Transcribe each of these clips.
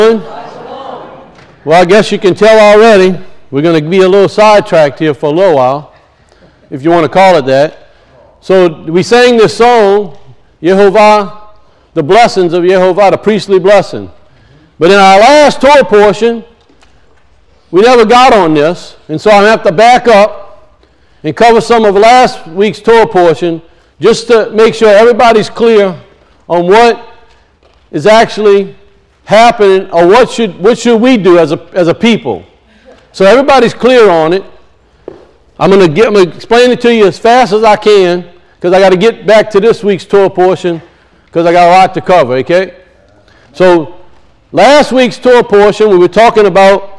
Well, I guess you can tell already, we're going to be a little sidetracked here for a little while, if you want to call it that. So we sang this song, Yehovah, the blessings of Yehovah, the priestly blessing. But in our last Torah portion, we never got on this, and so I have to back up and cover some of last week's Torah portion just to make sure everybody's clear on what is actually happening, or what should we do as a people. So everybody's clear on it. I'm going to explain it to you as fast as I can, because I got to get back to this week's Torah portion, because I got a lot to cover, okay? So last week's Torah portion, we were talking about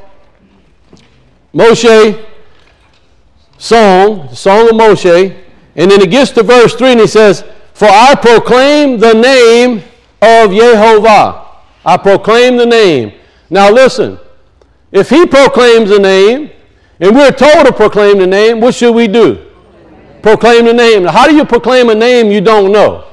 Moshe song, the song of Moshe, and then it gets to verse 3 and he says, "For I proclaim the name of Yehovah." I proclaim the name. Now listen, if he proclaims the name, and we're told to proclaim the name, what should we do? Proclaim the name. Now, how do you proclaim a name you don't know?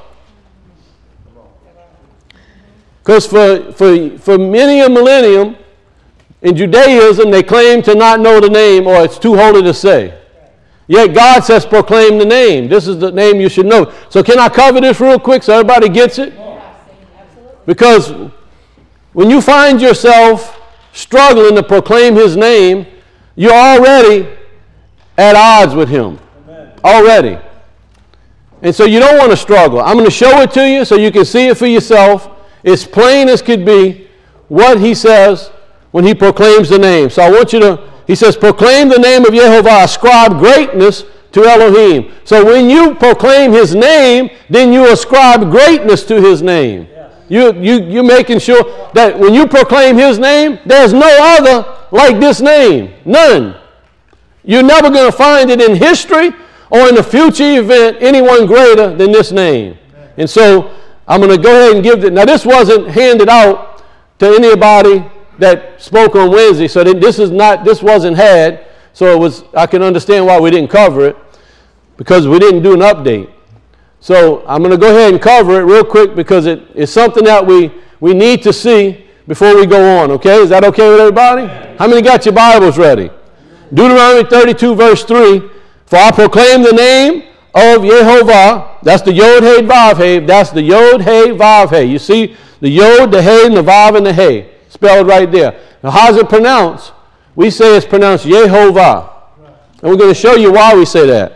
Because for many a millennium, in Judaism, they claim to not know the name, or it's too holy to say. Yet God says proclaim the name. This is the name you should know. So can I cover this real quick so everybody gets it? Because when you find yourself struggling to proclaim his name, you're already at odds with him. Amen. Already. And so you don't want to struggle. I'm going to show it to you so you can see it for yourself. It's plain as could be what he says when he proclaims the name. So I want you to, he says, proclaim the name of Yehovah, ascribe greatness to Elohim. So when you proclaim his name, then you ascribe greatness to his name. You're making sure that when you proclaim his name, there's no other like this name. None. You're never going to find it in history or in a future event anyone greater than this name. Amen. And so I'm going to go ahead and give it. Now this wasn't handed out to anybody that spoke on Wednesday, so this wasn't had. So I can understand why we didn't cover it, because we didn't do an update. So I'm going to go ahead and cover it real quick, because it's something that we need to see before we go on, okay? Is that okay with everybody? How many got your Bibles ready? Deuteronomy 32, verse 3, "For I proclaim the name of Yehovah." That's the Yod, Hey, Vav, Hey. That's the Yod, Hey, Vav, Hey. You see the Yod, the Hey, and the Vav, and the Hey spelled right there. Now how's it pronounced? We say it's pronounced Yehovah. And we're going to show you why we say that.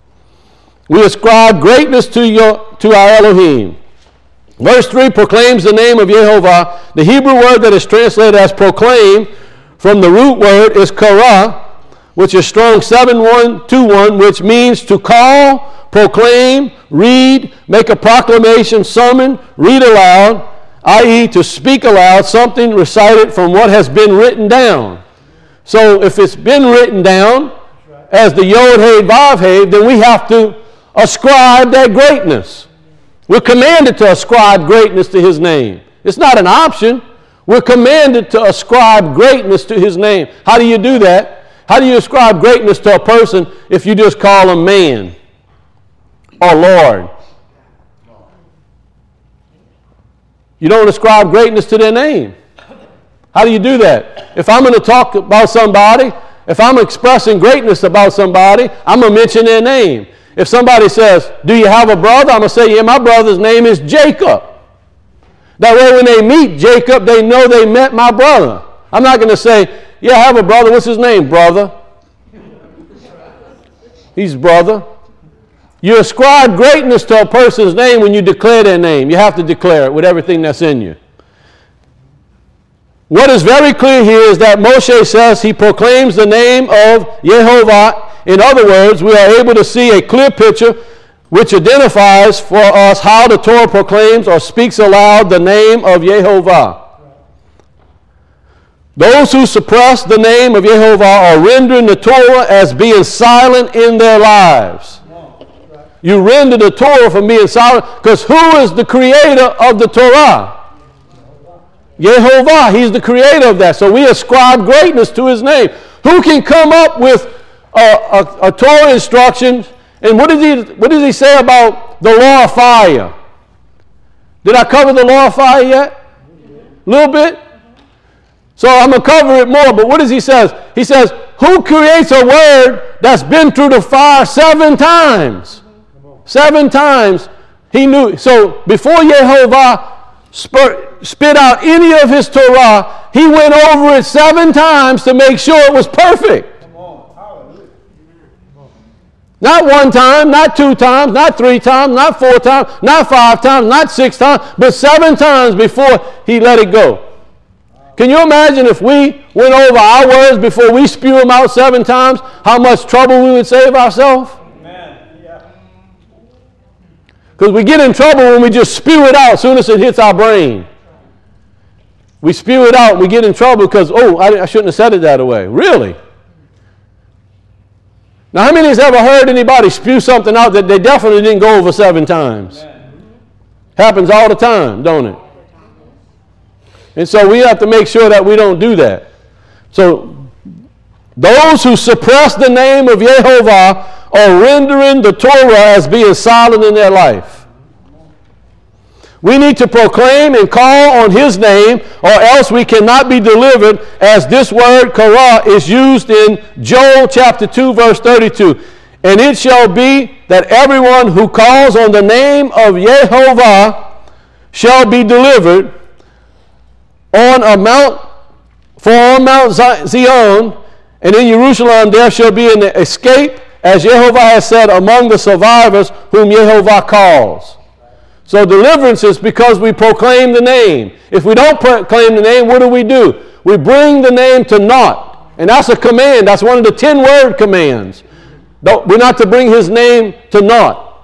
We ascribe greatness to our Elohim. Verse 3 proclaims the name of Yehovah. The Hebrew word that is translated as proclaim from the root word is kara, which is Strong 7121, which means to call, proclaim, read, make a proclamation, summon, read aloud, i.e. to speak aloud, something recited from what has been written down. So if it's been written down as the Yod, Hey, Vav, Hey, then we have to ascribe that greatness. We're commanded to ascribe greatness to his name. It's not an option. We're commanded to ascribe greatness to his name. How do you do that? How do you ascribe greatness to a person if you just call him man or Lord? You don't ascribe greatness to their name. How do you do that? If I'm going to talk about somebody, if I'm expressing greatness about somebody, I'm going to mention their name. If somebody says, "Do you have a brother?" I'm going to say, "Yeah, my brother's name is Jacob." That way when they meet Jacob, they know they met my brother. I'm not going to say, "Yeah, I have a brother. What's his name?" "Brother." He's brother. You ascribe greatness to a person's name when you declare their name. You have to declare it with everything that's in you. What is very clear here is that Moshe says he proclaims the name of Yehovah. In other words, we are able to see a clear picture which identifies for us how the Torah proclaims or speaks aloud the name of Yehovah. Those who suppress the name of Yehovah are rendering the Torah as being silent in their lives. You render the Torah from being silent, because who is the creator of the Torah? Yehovah. He's the creator of that. So we ascribe greatness to his name. Who can come up with a Torah instruction? And what does he say about the law of fire? Did I cover the law of fire yet? A little bit? So I'm going to cover it more, but what does he say? He says, who creates a word that's been through the fire 7 times? 7 times he knew. So before Yehovah spit out any of his Torah, he went over it 7 times to make sure it was perfect. Not 1 time, not 2 times, not 3 times, not 4 times, not 5 times, not 6 times, but 7 times before he let it go. Can you imagine if we went over our words before we spew them out 7 times, how much trouble we would save ourselves? Because we get in trouble when we just spew it out as soon as it hits our brain. We spew it out and we get in trouble because, I shouldn't have said it that way. Really? Now, how many has ever heard anybody spew something out that they definitely didn't go over 7 times? Happens all the time, don't it? And so we have to make sure that we don't do that. So those who suppress the name of Yehovah are rendering the Torah as being silent in their life. We need to proclaim and call on his name, or else we cannot be delivered, as this word Korah is used in Joel chapter 2 verse 32. And it shall be that everyone who calls on the name of Yehovah shall be delivered. On Mount Zion, and in Jerusalem there shall be an escape, as Yehovah has said, among the survivors whom Yehovah calls. So deliverance is because we proclaim the name. If we don't proclaim the name, what do? We bring the name to naught. And that's a command. That's one of the 10 word commands. We're not to bring his name to naught.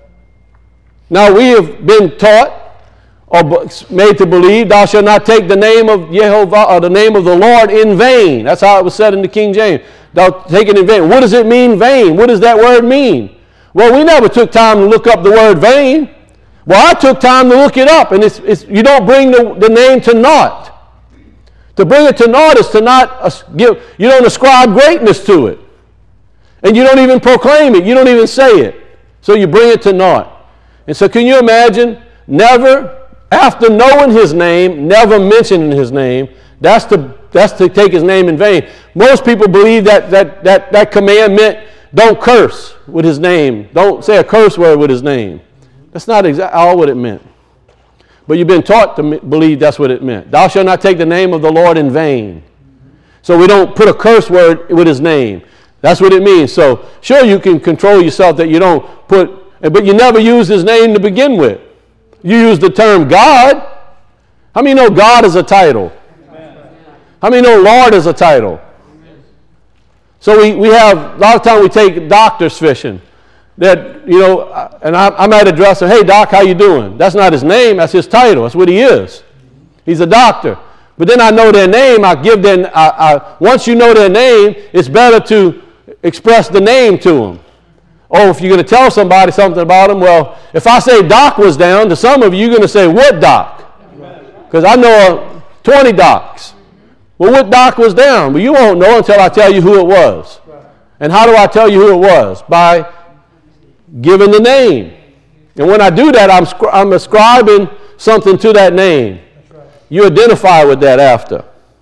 Now we have been taught or made to believe, thou shalt not take the name of Yehovah or the name of the Lord in vain. That's how it was said in the King James. Thou take it in vain. What does it mean, vain? What does that word mean? Well, we never took time to look up the word vain. Well, I took time to look it up, and you don't bring the name to naught. To bring it to naught is to not you don't ascribe greatness to it. And you don't even proclaim it. You don't even say it. So you bring it to naught. And so can you imagine, never, after knowing his name, never mentioning his name, that's to take his name in vain. Most people believe that command meant don't curse with his name. Don't say a curse word with his name. That's not exactly all what it meant. But you've been taught to believe that's what it meant. Thou shalt not take the name of the Lord in vain. So we don't put a curse word with his name. That's what it means. So sure, you can control yourself that you don't but you never use his name to begin with. You use the term God. How many know God is a title? Amen. How many know Lord is a title? Amen. So we have, a lot of times we take doctors fishing. That, and I might address him, hey doc, how you doing? That's not his name, that's his title. That's what he is. He's a doctor. But then I know their name, once you know their name, it's better to express the name to them. Oh, if you're going to tell somebody something about them, well, if I say Doc was down, to some of you, you're going to say, what Doc? Because I know 20 Docs. Well, what Doc was down? Well, you won't know until I tell you who it was. And how do I tell you who it was? By giving the name. And when I do that, I'm ascribing something to that name. You identify with that after.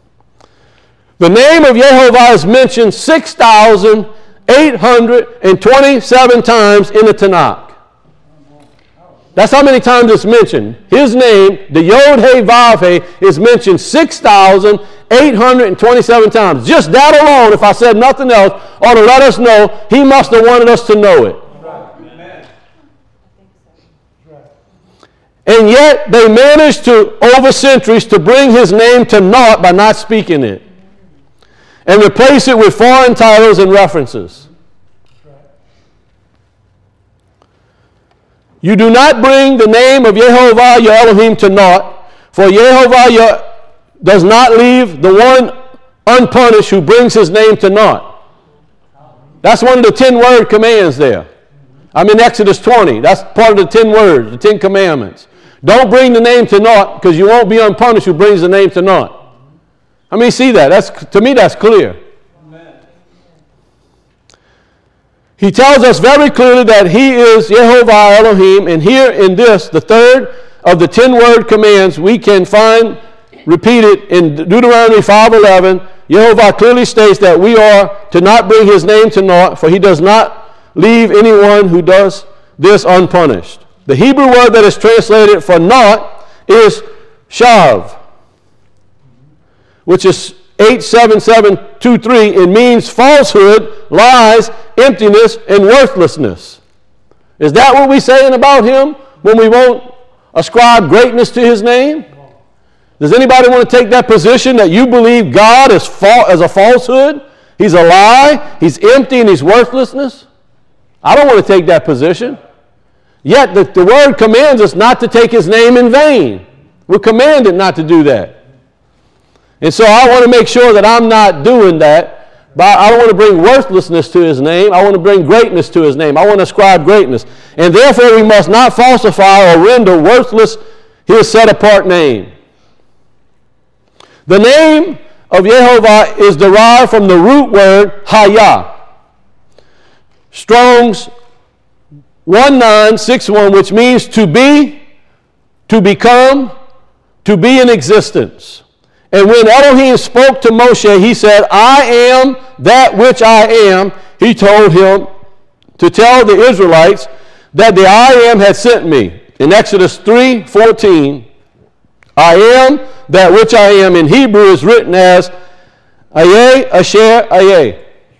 The name of Yehovah is mentioned 6,827 times in the Tanakh. That's how many times it's mentioned. His name, the Yod He Vav He, is mentioned 6,827 times. Just that alone, if I said nothing else, ought to let us know he must have wanted us to know it. And yet they managed to, over centuries, to bring his name to naught by not speaking it. And replace it with foreign titles and references. You do not bring the name of Yehovah your Elohim to naught, for Yehovah does not leave the one unpunished who brings his name to naught. That's one of the 10 word commands there. I'm in Exodus 20. That's part of the 10 words, the 10 commandments. Don't bring the name to naught, because you won't be unpunished who brings the name to naught. I mean, see that. To me, that's clear. Amen. He tells us very clearly that he is Yehovah Elohim, and here in this, the third of the 10 word commands, we can find repeated in Deuteronomy 5:11, Jehovah clearly states that we are to not bring his name to naught, for he does not leave anyone who does this unpunished. The Hebrew word that is translated for naught is shav, which is 87723. It means falsehood, lies, emptiness, and worthlessness. Is that what we're saying about him when we won't ascribe greatness to his name? Does anybody want to take that position that you believe God is as a falsehood? He's a lie, he's empty, and he's worthlessness? I don't want to take that position. Yet the word commands us not to take his name in vain. We're commanded not to do that. And so I want to make sure that I'm not doing that. But I don't want to bring worthlessness to his name. I want to bring greatness to his name. I want to ascribe greatness. And therefore we must not falsify or render worthless his set-apart name. The name of Jehovah is derived from the root word Hayah. Strong's 1961, which means to be, to become, to be in existence. And when Elohim spoke to Moshe, he said, I am that which I am. He told him to tell the Israelites that the I am had sent me. In Exodus 3:14, I am that which I am in Hebrew is written as Ayeh Asher Ayeh.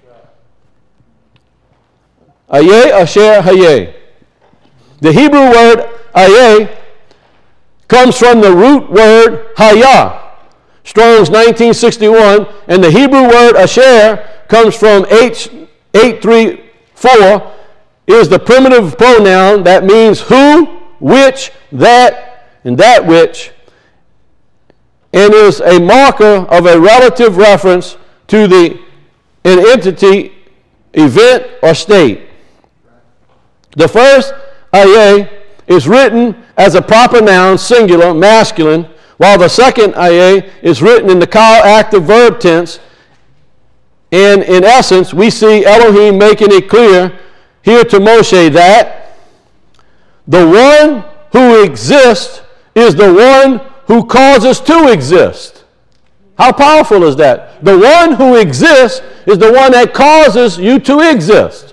Ayeh Asher Hayeh. The Hebrew word Ayeh comes from the root word Hayah. Strong's 1961, and the Hebrew word Asher comes from H834, is the primitive pronoun that means who, which, that, and that which, and is a marker of a relative reference to an entity, event, or state. The first Ayeh is written as a proper noun, singular, masculine, while the second Ayeh is written in the Kal active verb tense. And in essence, we see Elohim making it clear here to Moshe that the one who exists is the one who causes to exist. How powerful is that? The one who exists is the one that causes you to exist.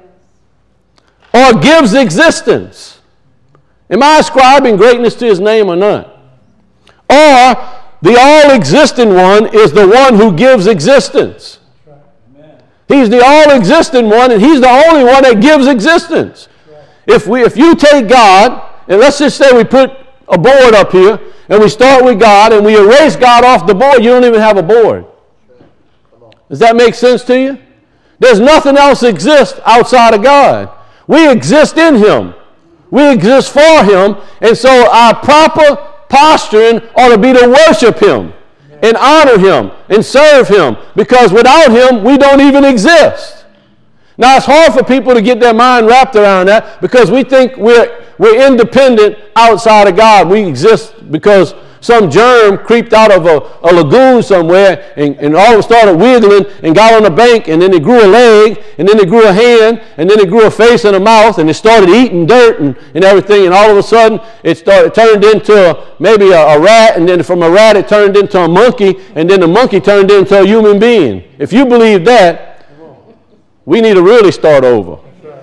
Or gives existence. Am I ascribing greatness to his name or not? Or the all-existent one is the one who gives existence. He's the all-existent one, and he's the only one that gives existence. If you take God, and let's just say we put a board up here, and we start with God, and we erase God off the board, you don't even have a board. Does that make sense to you? There's nothing else exists outside of God. We exist in him. We exist for him, and so our proper posturing ought to be to worship him and honor him and serve him, because without him we don't even exist. Now it's hard for people to get their mind wrapped around that, because we think we're independent outside of God. We exist because some germ creeped out of a lagoon somewhere and all of it started wiggling and got on the bank, and then it grew a leg, and then it grew a hand, and then it grew a face and a mouth, and it started eating dirt and everything, and all of a sudden it turned into maybe a rat, and then from a rat it turned into a monkey, and then the monkey turned into a human being. If you believe that, we need to really start over.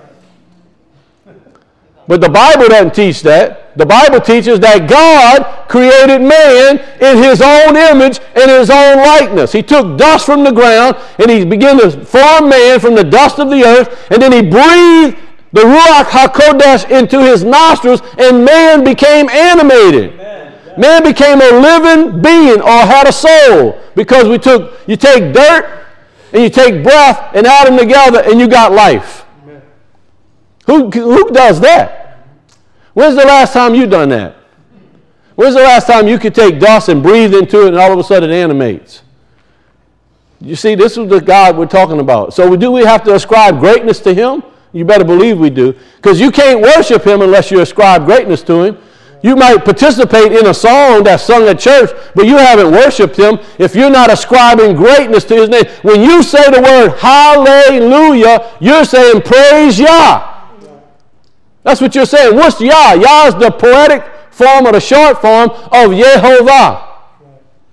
But the Bible doesn't teach that. The Bible teaches that God created man in his own image and his own likeness. He took dust from the ground and he began to form man from the dust of the earth, and then he breathed the Ruach HaKodesh into his nostrils, and man became animated. Amen. Man became a living being, or had a soul, because you take dirt and you take breath and add them together and you got life. Who does that? When's the last time you done that? When's the last time you could take dust and breathe into it and all of a sudden it animates? You see, this is the God we're talking about. So do we have to ascribe greatness to him? You better believe we do. Because you can't worship him unless you ascribe greatness to him. You might participate in a song that's sung at church, but you haven't worshiped him if you're not ascribing greatness to his name. When you say the word hallelujah, you're saying praise Yah. That's what you're saying. What's Yah? Yah is the poetic form or the short form of Yehovah.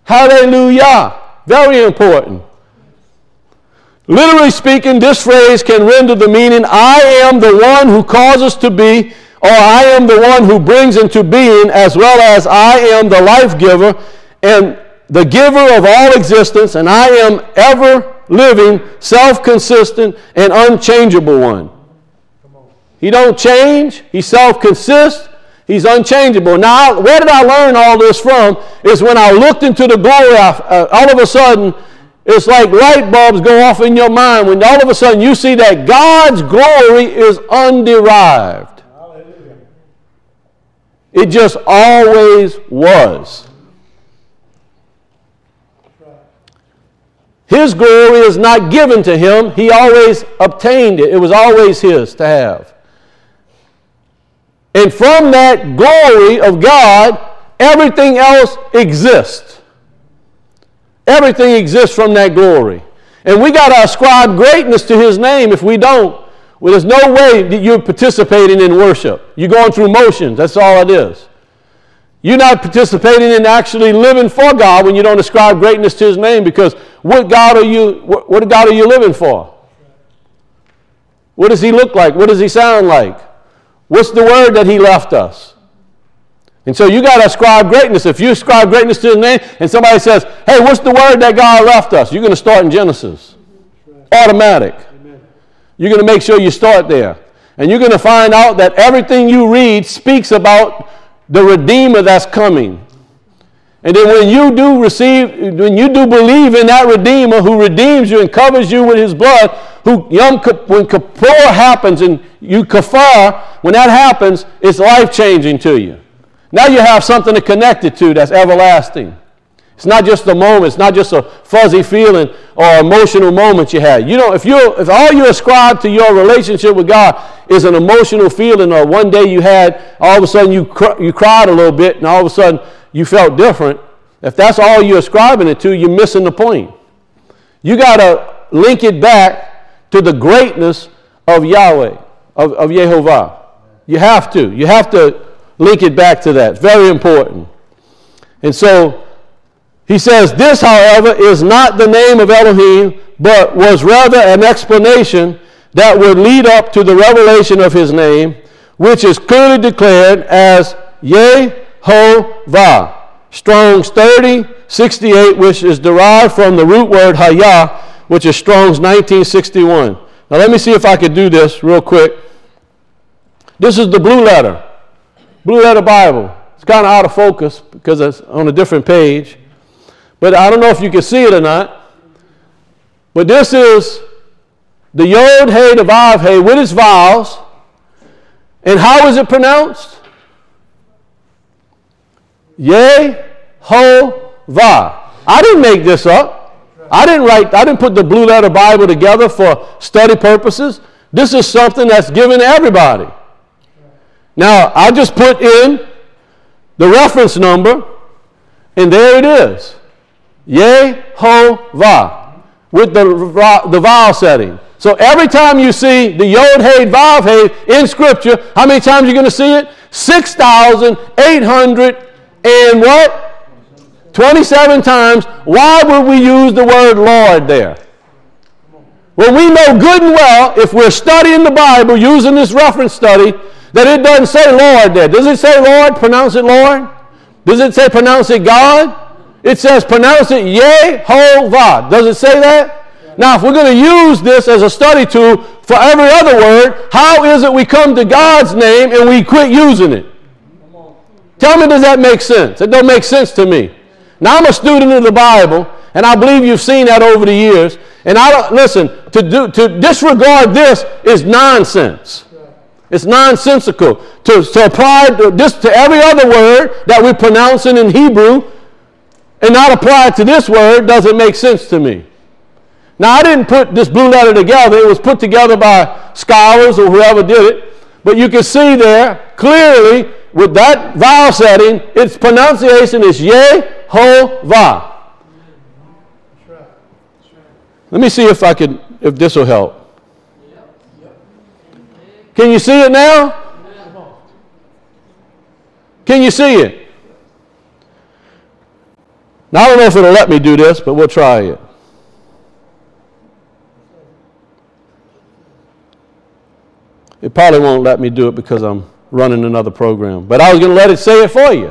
Hallelujah. Very important. Literally speaking, this phrase can render the meaning, I am the one who causes to be, or I am the one who brings into being, as well as I am the life giver and the giver of all existence, and I am ever living, self-consistent, and unchangeable one. He don't change. He self-consists. He's unchangeable. Now, where did I learn all this from? Is when I looked into the glory, all of a sudden, it's like light bulbs go off in your mind when all of a sudden you see that God's glory is underived. Hallelujah. It just always was. His glory is not given to him. He always obtained it. It was always his to have. And from that glory of God, everything else exists. Everything exists from that glory. And we got to ascribe greatness to his name. If we don't, well, there's no way that you're participating in worship. You're going through motions. That's all it is. You're not participating in actually living for God when you don't ascribe greatness to his name, because what God are you living for? What does he look like? What does he sound like? What's the word that he left us? And so you got to ascribe greatness. If you ascribe greatness to his name and somebody says, hey, what's the word that God left us? You're going to start in Genesis. Automatic. Amen. You're going to make sure you start there. And you're going to find out that everything you read speaks about the Redeemer that's coming. And then when you do believe in that Redeemer who redeems you and covers you with his blood, when Kippur happens and you kafar, when that happens, it's life-changing to you. Now you have something to connect it to that's everlasting. It's not just a moment. It's not just a fuzzy feeling or emotional moment you had. If all you ascribe to your relationship with God is an emotional feeling, or one day you had, all of a sudden you cried a little bit and all of a sudden you felt different, if that's all you're ascribing it to, you're missing the point. You got to link it back to the greatness of Yahweh, of Yehovah. You have to. You have to link it back to that. Very important. And so he says, this, however, is not the name of Elohim, but was rather an explanation that would lead up to the revelation of his name, which is clearly declared as Yehovah. Strong's 3068, which is derived from the root word Hayah, which is Strong's 1961. Now let me see if I could do this real quick. This is the Blue Letter Bible. It's kind of out of focus because it's on a different page. But I don't know if you can see it or not. But this is the Yod, Hey, the Vav, Hey with its vowels. And how is it pronounced? Yehovah. I didn't make this up. I didn't put the Blue Letter Bible together for study purposes. This is something that's given to everybody. Now, I just put in the reference number, and there it is. Yehovah, with the vowel setting. So every time you see the Yod, Hey, Vav, Hey in Scripture, how many times are you going to see it? 6,800 and what? 27 times. Why would we use the word Lord there? Well, we know good and well, if we're studying the Bible using this reference study, that it doesn't say Lord there. Does it say Lord? Pronounce it Lord? Does it say pronounce it God? It says pronounce it Yehovah. Does it say that? Yeah. Now, if we're going to use this as a study tool for every other word, how is it we come to God's name and we quit using it? Tell me, does that make sense? It don't make sense to me. Now, I'm a student of the Bible, and I believe you've seen that over the years. And to disregard this is nonsense. It's nonsensical to apply this to every other word that we're pronouncing in Hebrew and not apply it to this word doesn't make sense to me. Now, I didn't put this Blue Letter together. It was put together by scholars or whoever did it. But you can see there clearly with that vowel setting, its pronunciation is Yehovah. Let me see if this will help. Can you see it now? Can you see it? Now, I don't know if it'll let me do this, but we'll try it. It probably won't let me do it because I'm running another program. But I was going to let it say it for you.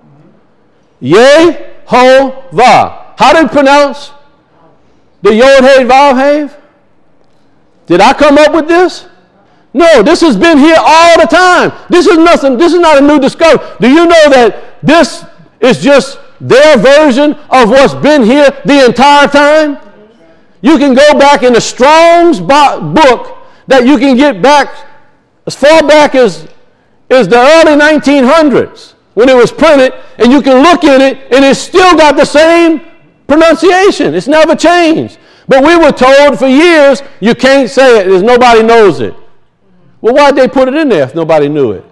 Yehovah. How do you pronounce the Yod Hey Vav Hey? Did I come up with this? No, this has been here all the time. This is nothing. This is not a new discovery. Do you know that this is just their version of what's been here the entire time? You can go back in the Strong's book that you can get back as far back as the early 1900s when it was printed, and you can look in it, and it's still got the same pronunciation. It's never changed. But we were told for years, you can't say it, nobody knows it. Well, why'd they put it in there if nobody knew it?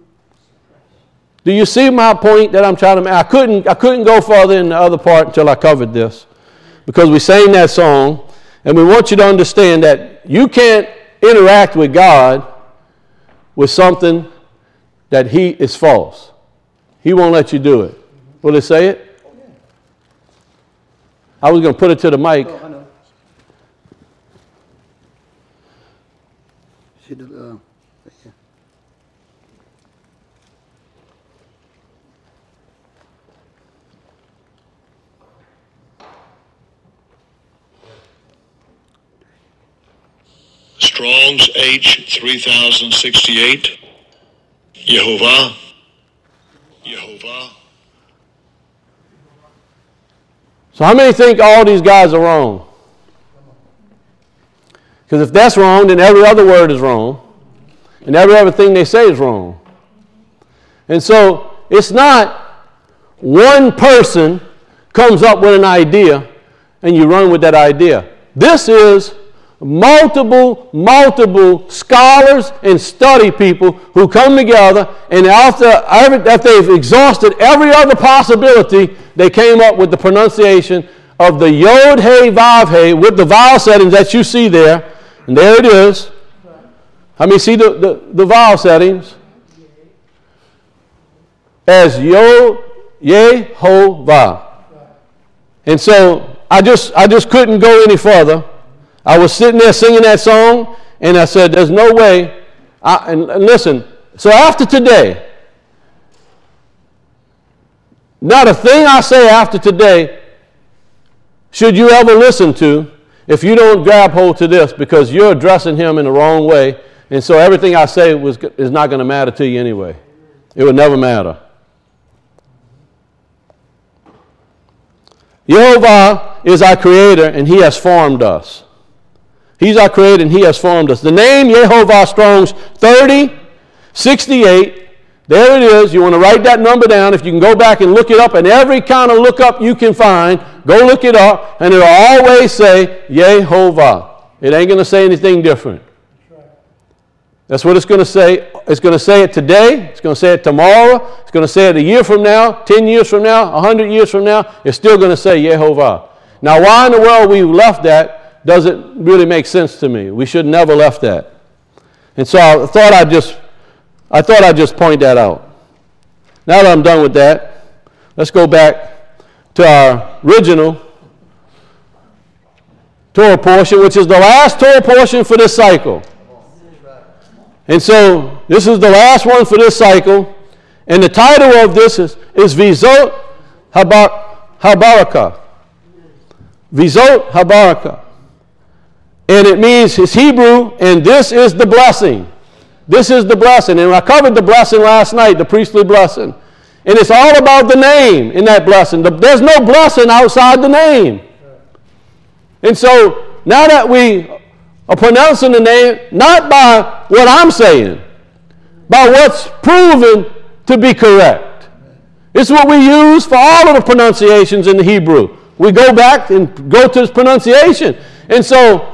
Do you see my point that I'm trying to make? I couldn't go further in the other part until I covered this, because we sang that song, and we want you to understand that you can't interact with God with something that He is false. He won't let you do it. Will it say it? I was going to put it to the mic. Oh, I know. Strong's H 3068. Yehovah. Yehovah. So how many think all these guys are wrong? Because if that's wrong, then every other word is wrong. And every other thing they say is wrong. And so it's not one person comes up with an idea and you run with that idea. This is multiple scholars and study people who come together, and after they've exhausted every other possibility, they came up with the pronunciation of the Yod Hey Vav Hey with the vowel settings that you see there. And there it is. How many see the vowel settings? As Yehovah. And so I just couldn't go any further. I was sitting there singing that song, and I said, there's no way. And listen, so after today, not a thing I say after today should you ever listen to if you don't grab hold to this, because you're addressing Him in the wrong way, and so everything I say is not going to matter to you anyway. It would never matter. Yehovah is our Creator, and He has formed us. He's our Creator, and He has formed us. The name Yehovah, Strong's 3068. There it is. You want to write that number down. If you can go back and look it up, and every kind of lookup you can find, go look it up, and it'll always say Yehovah. It ain't going to say anything different. That's what it's going to say. It's going to say it today. It's going to say it tomorrow. It's going to say it a year from now, 10 years from now, 100 years from now. It's still going to say Yehovah. Now, why in the world we left that doesn't really make sense to me. We should never left that. And so I thought I'd just point that out. Now that I'm done with that, let's go back to our original Torah portion, which is the last Torah portion for this cycle. And so this is the last one for this cycle. And the title of this is Vizot HaBarakah. Vizot HaBarakah. And it means, it's Hebrew, and this is the blessing. This is the blessing. And I covered the blessing last night, the priestly blessing. And it's all about the name in that blessing. There's no blessing outside the name. And so now that we are pronouncing the name, not by what I'm saying, by what's proven to be correct. It's what we use for all of the pronunciations in the Hebrew. We go back and go to this pronunciation. And so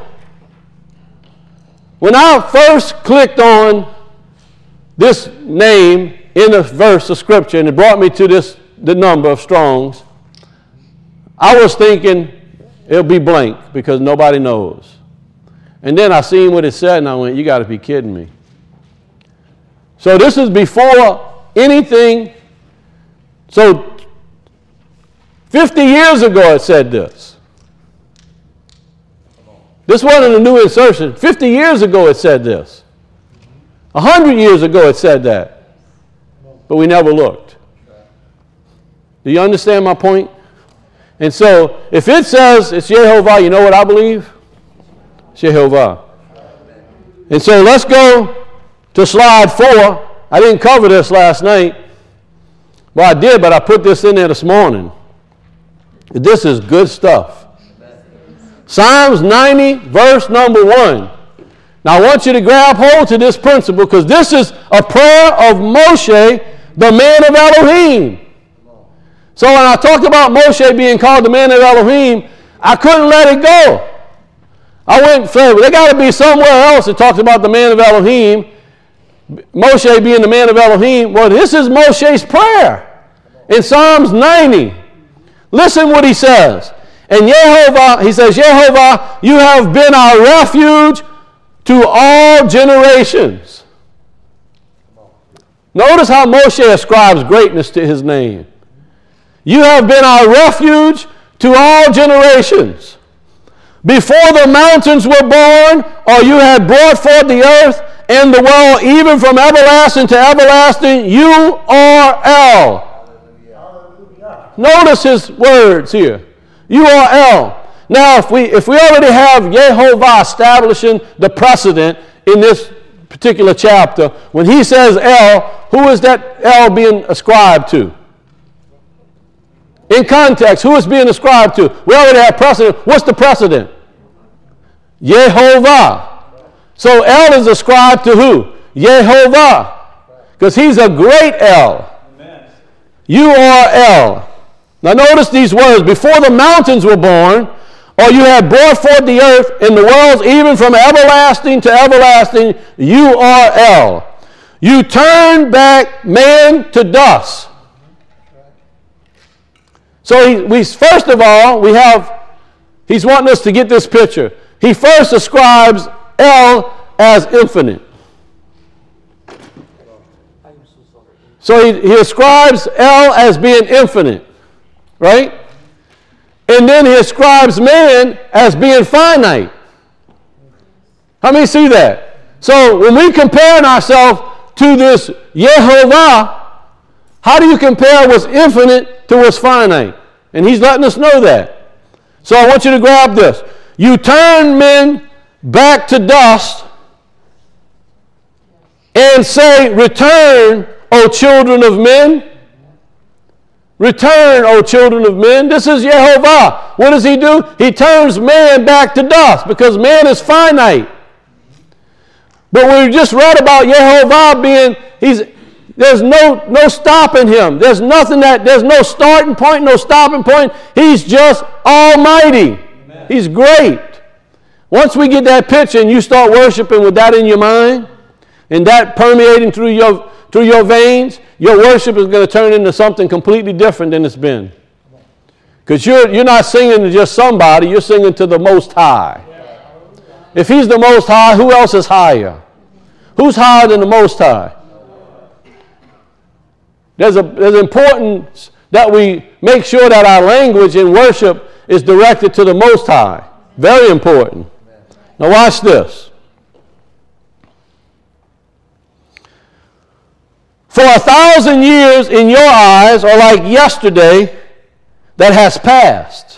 when I first clicked on this name in a verse of Scripture, and it brought me to the number of Strong's, I was thinking it'll be blank because nobody knows. And then I seen what it said, and I went, you got to be kidding me. So this is before anything. So 50 years ago it said this. This wasn't a new insertion. 50 years ago it said this. 100 years ago it said that. But we never looked. Do you understand my point? And so, if it says it's Yehovah, you know what I believe? It's Yehovah. And so, let's go to slide 4. I didn't cover this last night. Well, I did, but I put this in there this morning. This is good stuff. Psalms 90, verse number 1. Now, I want you to grab hold to this principle because this is a prayer of Moshe, the man of Elohim. So when I talked about Moshe being called the man of Elohim, I couldn't let it go. I went further. There got to be somewhere else that talks about the man of Elohim, Moshe being the man of Elohim. Well, this is Moshe's prayer in Psalms 90. Listen what he says. And Yehovah, he says, Yehovah, you have been our refuge to all generations. Notice how Moshe ascribes greatness to his name. You have been our refuge to all generations. Before the mountains were born, or you had brought forth the earth and the world, even from everlasting to everlasting, you are El. Notice his words here. You are El. Now, if we already have Yehovah establishing the precedent in this particular chapter, when he says El, who is that El being ascribed to? In context, who is being ascribed to? We already have precedent. What's the precedent? Yehovah. So El is ascribed to who? Yehovah. Because he's a great El. Amen. You are El. Now notice these words. Before the mountains were born, or you had brought forth the earth and the worlds, even from everlasting to everlasting, you are El. You turn back man to dust. So first of all, he's wanting us to get this picture. He first ascribes El as infinite. So he ascribes El as being infinite, right? And then he ascribes man as being finite. How many see that? So when we compare ourselves to this Yehovah, how do you compare what's infinite to what's finite? And he's letting us know that. So I want you to grab this. You turn men back to dust and say, return, O children of men. Return, O children of men. This is Yehovah. What does he do? He turns man back to dust because man is finite. But we just read about Yehovah there's no stopping him. There's no starting point, no stopping point. He's just almighty. Amen. He's great. Once we get that picture and you start worshiping with that in your mind and that permeating through your veins, your worship is going to turn into something completely different than it's been. Because you're not singing to just somebody, you're singing to the Most High. If he's the Most High, who else is higher? Who's higher than the Most High? There's importance that we make sure that our language in worship is directed to the Most High. Very important. Now watch this. For 1,000 years in your eyes are like yesterday that has passed.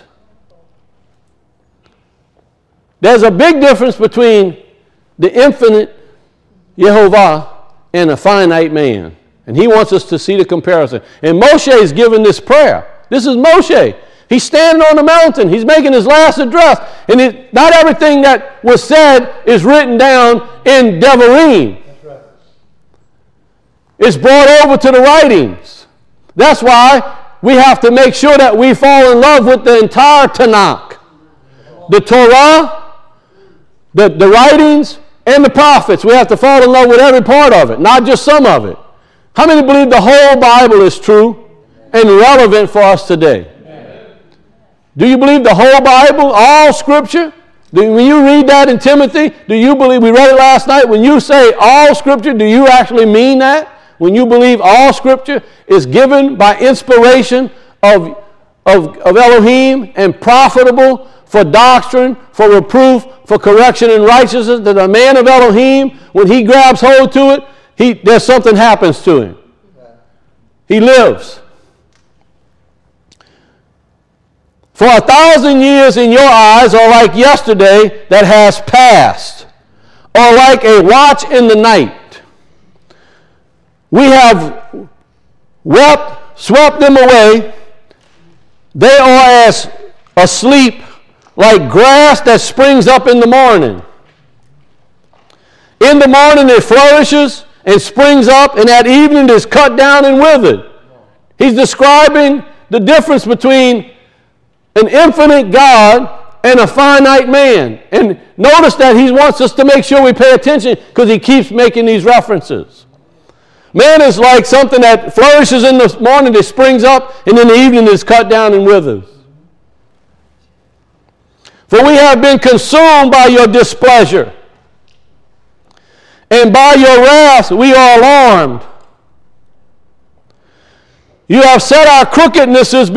There's a big difference between the infinite Yehovah and a finite man. And he wants us to see the comparison. And Moshe is giving this prayer. This is Moshe. He's standing on the mountain. He's making his last address. And not everything that was said is written down in Devarim. It's brought over to the writings. That's why we have to make sure that we fall in love with the entire Tanakh. The Torah, the writings, and the prophets. We have to fall in love with every part of it, not just some of it. How many believe the whole Bible is true and relevant for us today? Do you believe the whole Bible, all Scripture? When you read that in Timothy, do you believe, we read it last night, when you say all Scripture, do you actually mean that? When you believe all Scripture is given by inspiration of of Elohim and profitable for doctrine, for reproof, for correction in righteousness, that a man of Elohim, when he grabs hold to it, there's something happens to him. He lives. For 1,000 years in your eyes are like yesterday that has passed, or like a watch in the night. We have swept them away. They are as asleep, like grass that springs up in the morning. In the morning it flourishes and springs up, and at evening it is cut down and withered. He's describing the difference between an infinite God and a finite man. And notice that he wants us to make sure we pay attention because he keeps making these references. Man is like something that flourishes in the morning, it springs up, and in the evening is cut down and withers. For we have been consumed by your displeasure, and by your wrath we are alarmed. You have set our crookednesses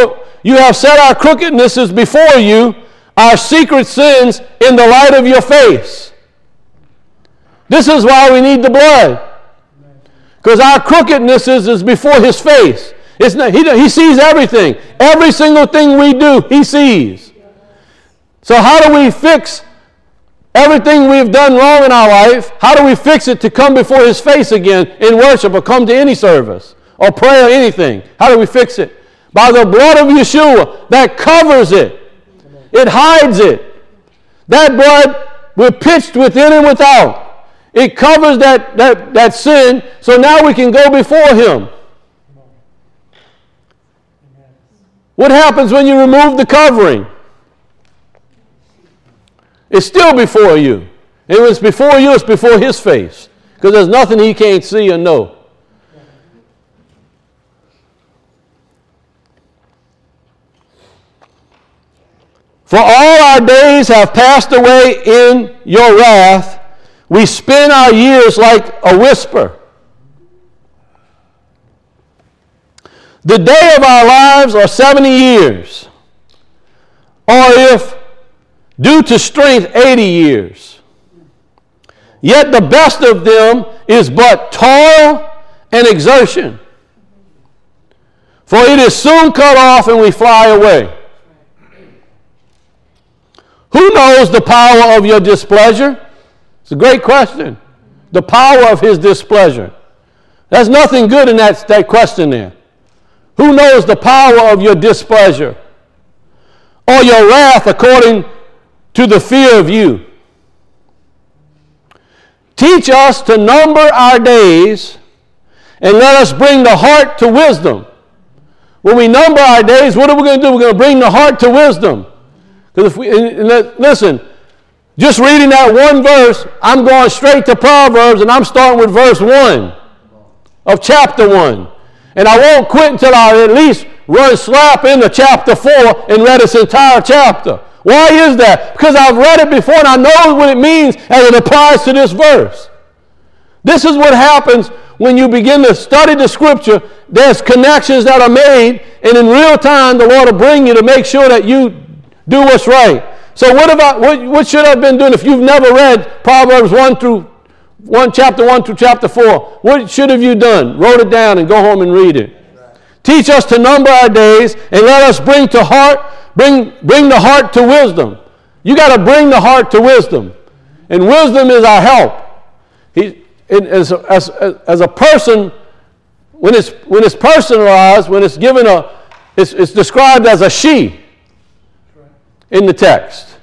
before you, our secret sins in the light of your face. This is why we need the blood. Because our crookednesses is before his face. He sees everything. Every single thing we do, he sees. So how do we fix everything we've done wrong in our life? How do we fix it to come before his face again in worship, or come to any service or pray or anything? How do we fix it? By the blood of Yeshua that covers it. It hides it. That blood, we're pitched within and without. It covers that sin, so now we can go before him. What happens when you remove the covering? It's still before you. And when it's before you, it's before his face. Because there's nothing he can't see or know. For all our days have passed away in your wrath. We spend our years like a whisper. The day of our lives are 70 years. Or if due to strength, 80 years. Yet the best of them is but toil and exertion. For it is soon cut off and we fly away. Who knows the power of your displeasure? It's a great question. The power of his displeasure. There's nothing good in that question there. Who knows the power of your displeasure? Or your wrath according to the fear of you? Teach us to number our days and let us bring the heart to wisdom. When we number our days, what are we going to do? We're going to bring the heart to wisdom. Because listen, just reading that one verse, I'm going straight to Proverbs, and I'm starting with verse 1 of chapter 1. And I won't quit until I at least run slap into chapter 4 and read its entire chapter. Why is that? Because I've read it before and I know what it means as it applies to this verse. This is what happens when you begin to study the scripture. There's connections that are made, and in real time the Lord will bring you to make sure that you do what's right. So what should I have been doing if you've never read Proverbs chapter 1 through chapter 4? What should have you done? Wrote it down and go home and read it. Teach us to number our days and let us bring the heart to wisdom. You got to bring the heart to wisdom. And wisdom is our help. As a person, when it's personalized, when it's given it's described as a she in the text.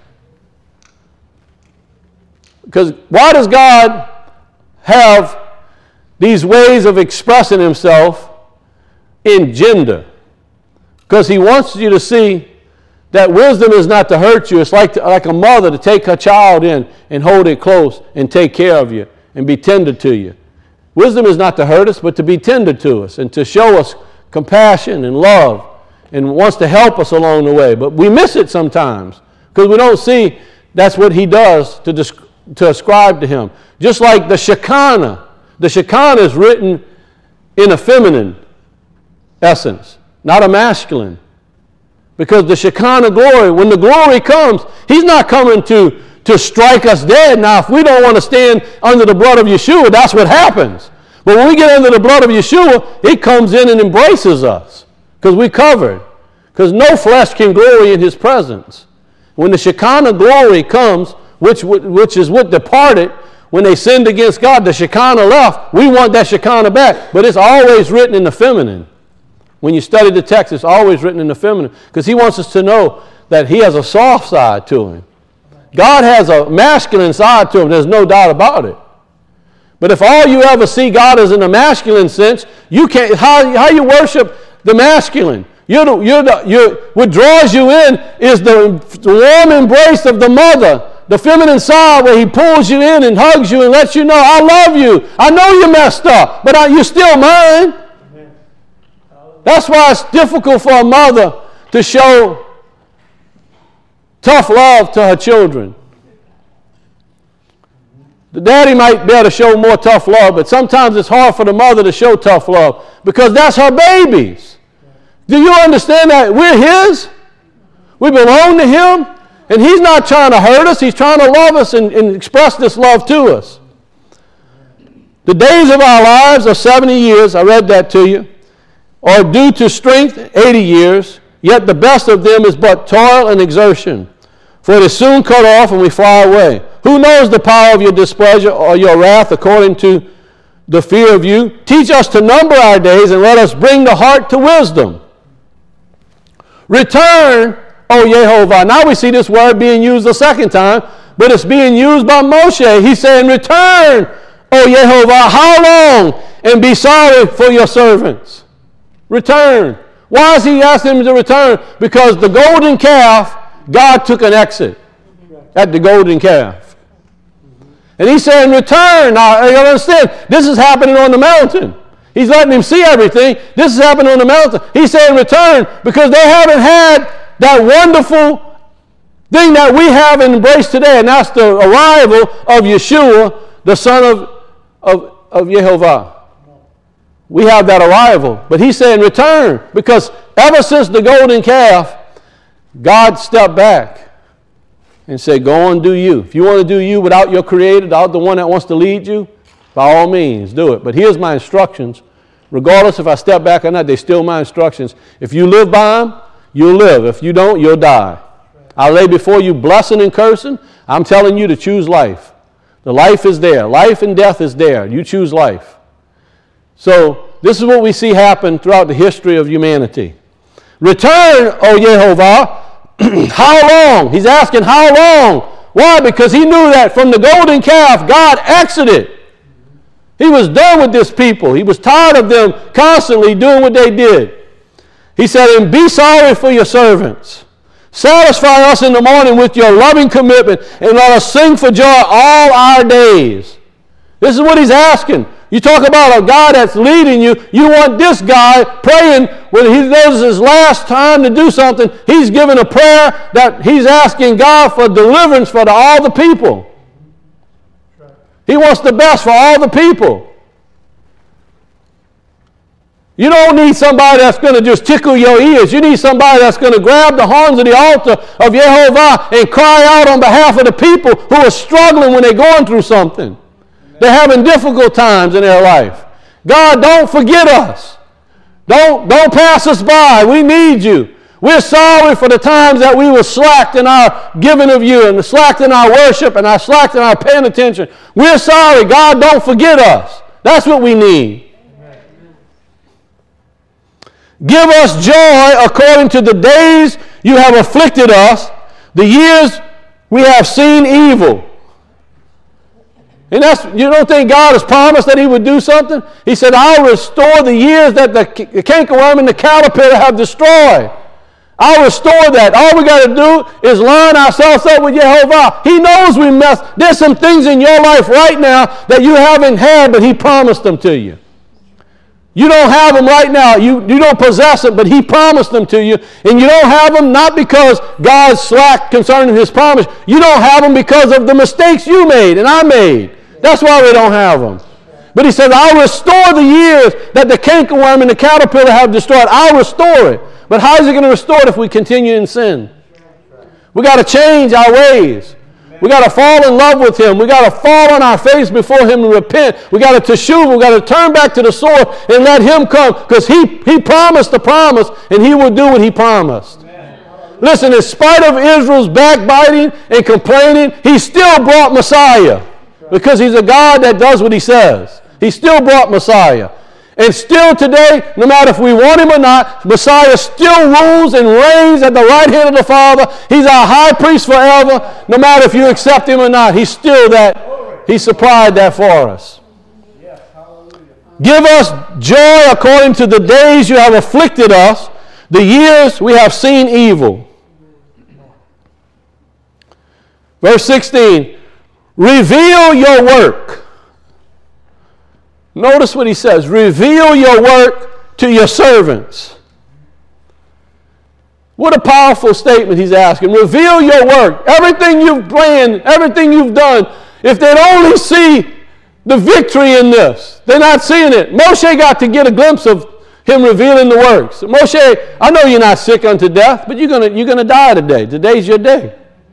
Because why does God have these ways of expressing himself in gender? Because he wants you to see that wisdom is not to hurt you. It's like a mother to take her child in and hold it close and take care of you and be tender to you. Wisdom is not to hurt us, but to be tender to us and to show us compassion and love and wants to help us along the way. But we miss it sometimes because we don't see that's what he does to ascribe to him. Just like the Shekinah. The Shekinah is written in a feminine essence, not a masculine. Because the Shekinah glory, when the glory comes, he's not coming to strike us dead. Now, if we don't want to stand under the blood of Yeshua, that's what happens. But when we get under the blood of Yeshua, it comes in and embraces us because we're covered. Because no flesh can glory in his presence. When the Shekinah glory comes, which is what departed when they sinned against God, the Shekinah left. We want that Shekinah back. But it's always written in the feminine. When you study the text, it's always written in the feminine. Because he wants us to know that he has a soft side to him. God has a masculine side to him. There's no doubt about it. But if all you ever see God is in a masculine sense, you can't. How you worship the masculine? What draws you in is the warm embrace of the mother, the feminine side where he pulls you in and hugs you and lets you know, I love you. I know you messed up, but you're still mine. That's why it's difficult for a mother to show tough love to her children. The daddy might be able to show more tough love, but sometimes it's hard for the mother to show tough love because that's her babies. Do you understand that we're his? We belong to him, and he's not trying to hurt us. He's trying to love us and express this love to us. The days of our lives are 70 years, I read that to you, or due to strength, 80 years, yet the best of them is but toil and exertion. For it is soon cut off and we fly away. Who knows the power of your displeasure or your wrath according to the fear of you? Teach us to number our days and let us bring the heart to wisdom. Return, O Yehovah. Now we see this word being used a second time, but it's being used by Moshe. He's saying, return, O Yehovah. How long? And be sorry for your servants. Return. Why is he asking him to return? Because the golden calf, God took an exit at the golden calf. And he's saying, return. Now, you understand, this is happening on the mountain. He's letting him see everything. This is happening on the mountain. He's saying return because they haven't had that wonderful thing that we have embraced today, and that's the arrival of Yeshua, the son of Yehovah. We have that arrival. But he's saying return because ever since the golden calf, God stepped back and said, go on, do you. If you want to do you without your creator, without the one that wants to lead you, by all means, do it. But here's my instructions. Regardless if I step back or not, they're still my instructions. If you live by them, you'll live. If you don't, you'll die. I lay before you blessing and cursing. I'm telling you to choose life. The life is there. Life and death is there. You choose life. So this is what we see happen throughout the history of humanity. Return, O Yehovah. How long? He's asking how long. Why? Because he knew that from the golden calf, God exited. He was done with this people. He was tired of them constantly doing what they did. He said, and be sorry for your servants. Satisfy us in the morning with your loving commitment and let us sing for joy all our days. This is what he's asking. You talk about a God that's leading you. You want this guy praying when he knows it's his last time to do something. He's giving a prayer that he's asking God for deliverance for all the people. He wants the best for all the people. You don't need somebody that's going to just tickle your ears. You need somebody that's going to grab the horns of the altar of Yehovah and cry out on behalf of the people who are struggling when they're going through something. They're having difficult times in their life. God, don't forget us. Don't pass us by. We need you. We're sorry for the times that we were slacked in our giving of you and slacked in our worship and slacked in our paying attention. We're sorry. God, don't forget us. That's what we need. Amen. Give us joy according to the days you have afflicted us, the years we have seen evil. And you don't think God has promised that he would do something? He said, I'll restore the years that the cankerworm and the caterpillar have destroyed. I'll restore that. All we got to do is line ourselves up with Yehovah. He knows we mess. There's some things in your life right now that you haven't had, but he promised them to you. You don't have them right now. You don't possess them, but he promised them to you. And you don't have them not because God's slack concerning his promise. You don't have them because of the mistakes you made and I made. That's why we don't have them. But he says, I'll restore the years that the cankerworm and the caterpillar have destroyed. I'll restore it. But how is he going to restore it if we continue in sin? We got to change our ways. We got to fall in love with him. We got to fall on our face before him and repent. We got to teshuva. We got to turn back to the source and let him come, because he promised the promise and he will do what he promised. Amen. Listen, in spite of Israel's backbiting and complaining, he still brought Messiah, because he's a God that does what he says. He still brought Messiah. And still today, no matter if we want him or not, Messiah still rules and reigns at the right hand of the Father. He's our high priest forever. No matter if you accept him or not, he's still that. He supplied that for us. Give us joy according to the days you have afflicted us, the years we have seen evil. Verse 16, reveal your work. Notice what he says. Reveal your work to your servants. What a powerful statement he's asking. Reveal your work. Everything you've planned, everything you've done. If they'd only see the victory in this. They're not seeing it. Moshe got to get a glimpse of him revealing the works. Moshe, I know you're not sick unto death, but you're gonna die today. Today's your day.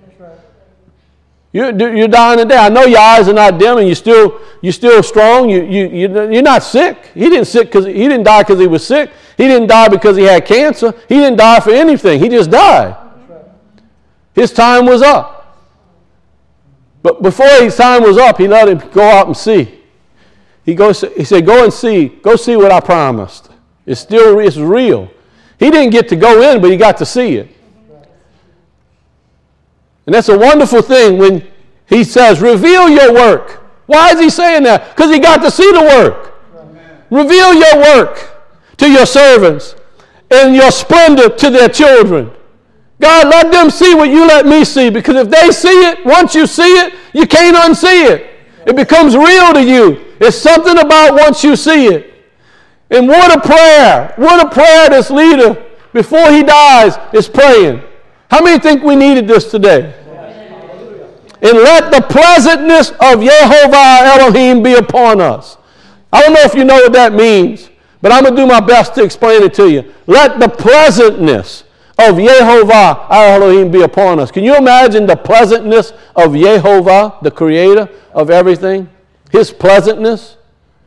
You're dying today. I know your eyes are not dim and you're still strong. You're not sick. He didn't die because he was sick. He didn't die because he had cancer. He didn't die for anything. He just died. His time was up. But before his time was up, he let him go out and see. He said, go and see. Go see what I promised. It's real. He didn't get to go in, but he got to see it. And that's a wonderful thing when he says, reveal your work. Why is he saying that? Because he got to see the work. Amen. Reveal your work to your servants and your splendor to their children. God, let them see what you let me see, because if they see it, once you see it, you can't unsee it. It becomes real to you. It's something about once you see it. And what a prayer. What a prayer this leader, before he dies, is praying. How many think we needed this today? And let the pleasantness of Yehovah Elohim be upon us. I don't know if you know what that means, but I'm going to do my best to explain it to you. Let the pleasantness of Yehovah Elohim be upon us. Can you imagine the pleasantness of Yehovah, the creator of everything? His pleasantness?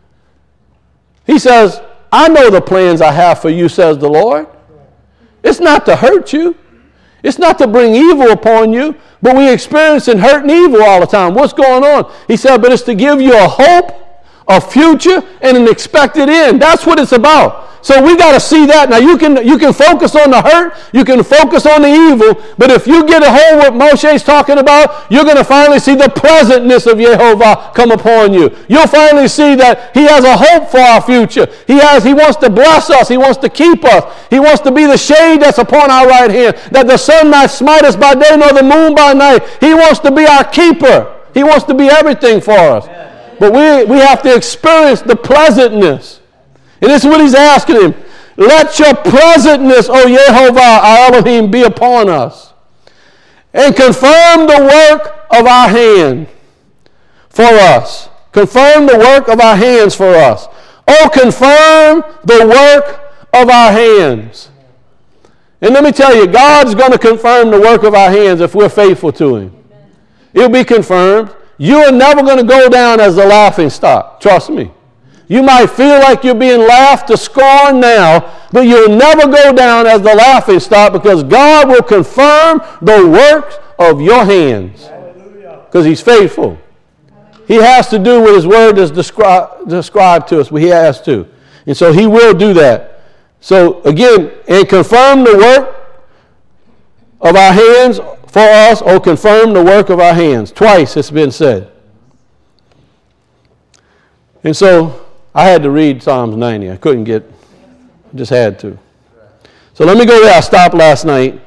He says, I know the plans I have for you, says the Lord. It's not to hurt you. It's not to bring evil upon you, but we experience hurt and evil all the time. What's going on? He said, but it's to give you a hope, a future, and an expected end. That's what it's about. So we got to see that. Now you can focus on the hurt, you can focus on the evil, but if you get a hold of what Moshe's talking about, you're going to finally see the pleasantness of Yehovah come upon you. You'll finally see that he has a hope for our future. He wants to bless us. He wants to keep us. He wants to be the shade that's upon our right hand, that the sun not smite us by day nor the moon by night. He wants to be our keeper. He wants to be everything for us. But we have to experience the pleasantness. And this is what he's asking him. Let your pleasantness, O Yehovah, our Elohim, be upon us. And confirm the work of our hand for us. Confirm the work of our hands for us. Oh, confirm the work of our hands. And let me tell you, God's going to confirm the work of our hands if we're faithful to him. It'll be confirmed. You are never going to go down as a laughing stock. Trust me. You might feel like you're being laughed to scorn now, but you'll never go down as the laughing stock, because God will confirm the works of your hands. Because he's faithful. He has to do what his word is described to us. He has to. And so he will do that. So again, and confirm the work of our hands for us, or confirm the work of our hands. Twice it's been said. And so I had to read Psalms 90. I just had to. So let me go there. I stopped last night.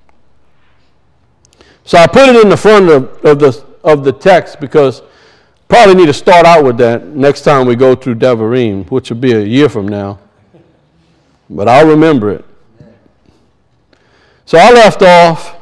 So I put it in the front of the text, because probably need to start out with that next time we go through Devarim, which will be a year from now. But I'll remember it. So I left off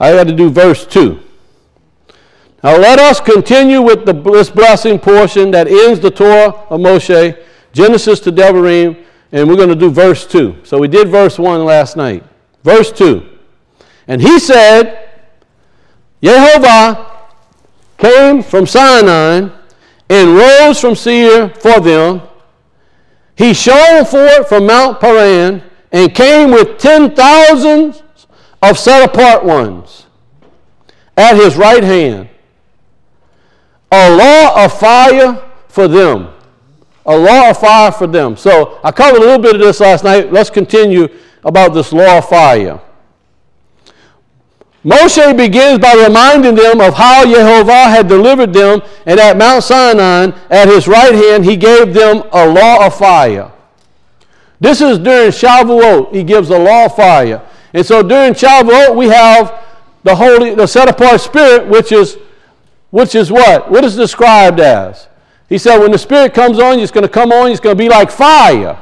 I got to do verse 2. Now let us continue with this blessing portion that ends the Torah of Moshe, Genesis to Devarim, and we're going to do verse 2. So we did verse 1 last night. Verse 2. And he said, Yehovah came from Sinai and rose from Seir for them. He shone forth from Mount Paran and came with 10,000 of set-apart ones at his right hand. A law of fire for them. A law of fire for them. So I covered a little bit of this last night. Let's continue about this law of fire. Moshe begins by reminding them of how Yehovah had delivered them, and at Mount Sinai, at his right hand, he gave them a law of fire. This is during Shavuot. He gives a law of fire. And so during Shavuot, we have the set-apart spirit, which is what? What is described as? He said when the Spirit comes on you, it's going to come on you, it's going to be like fire.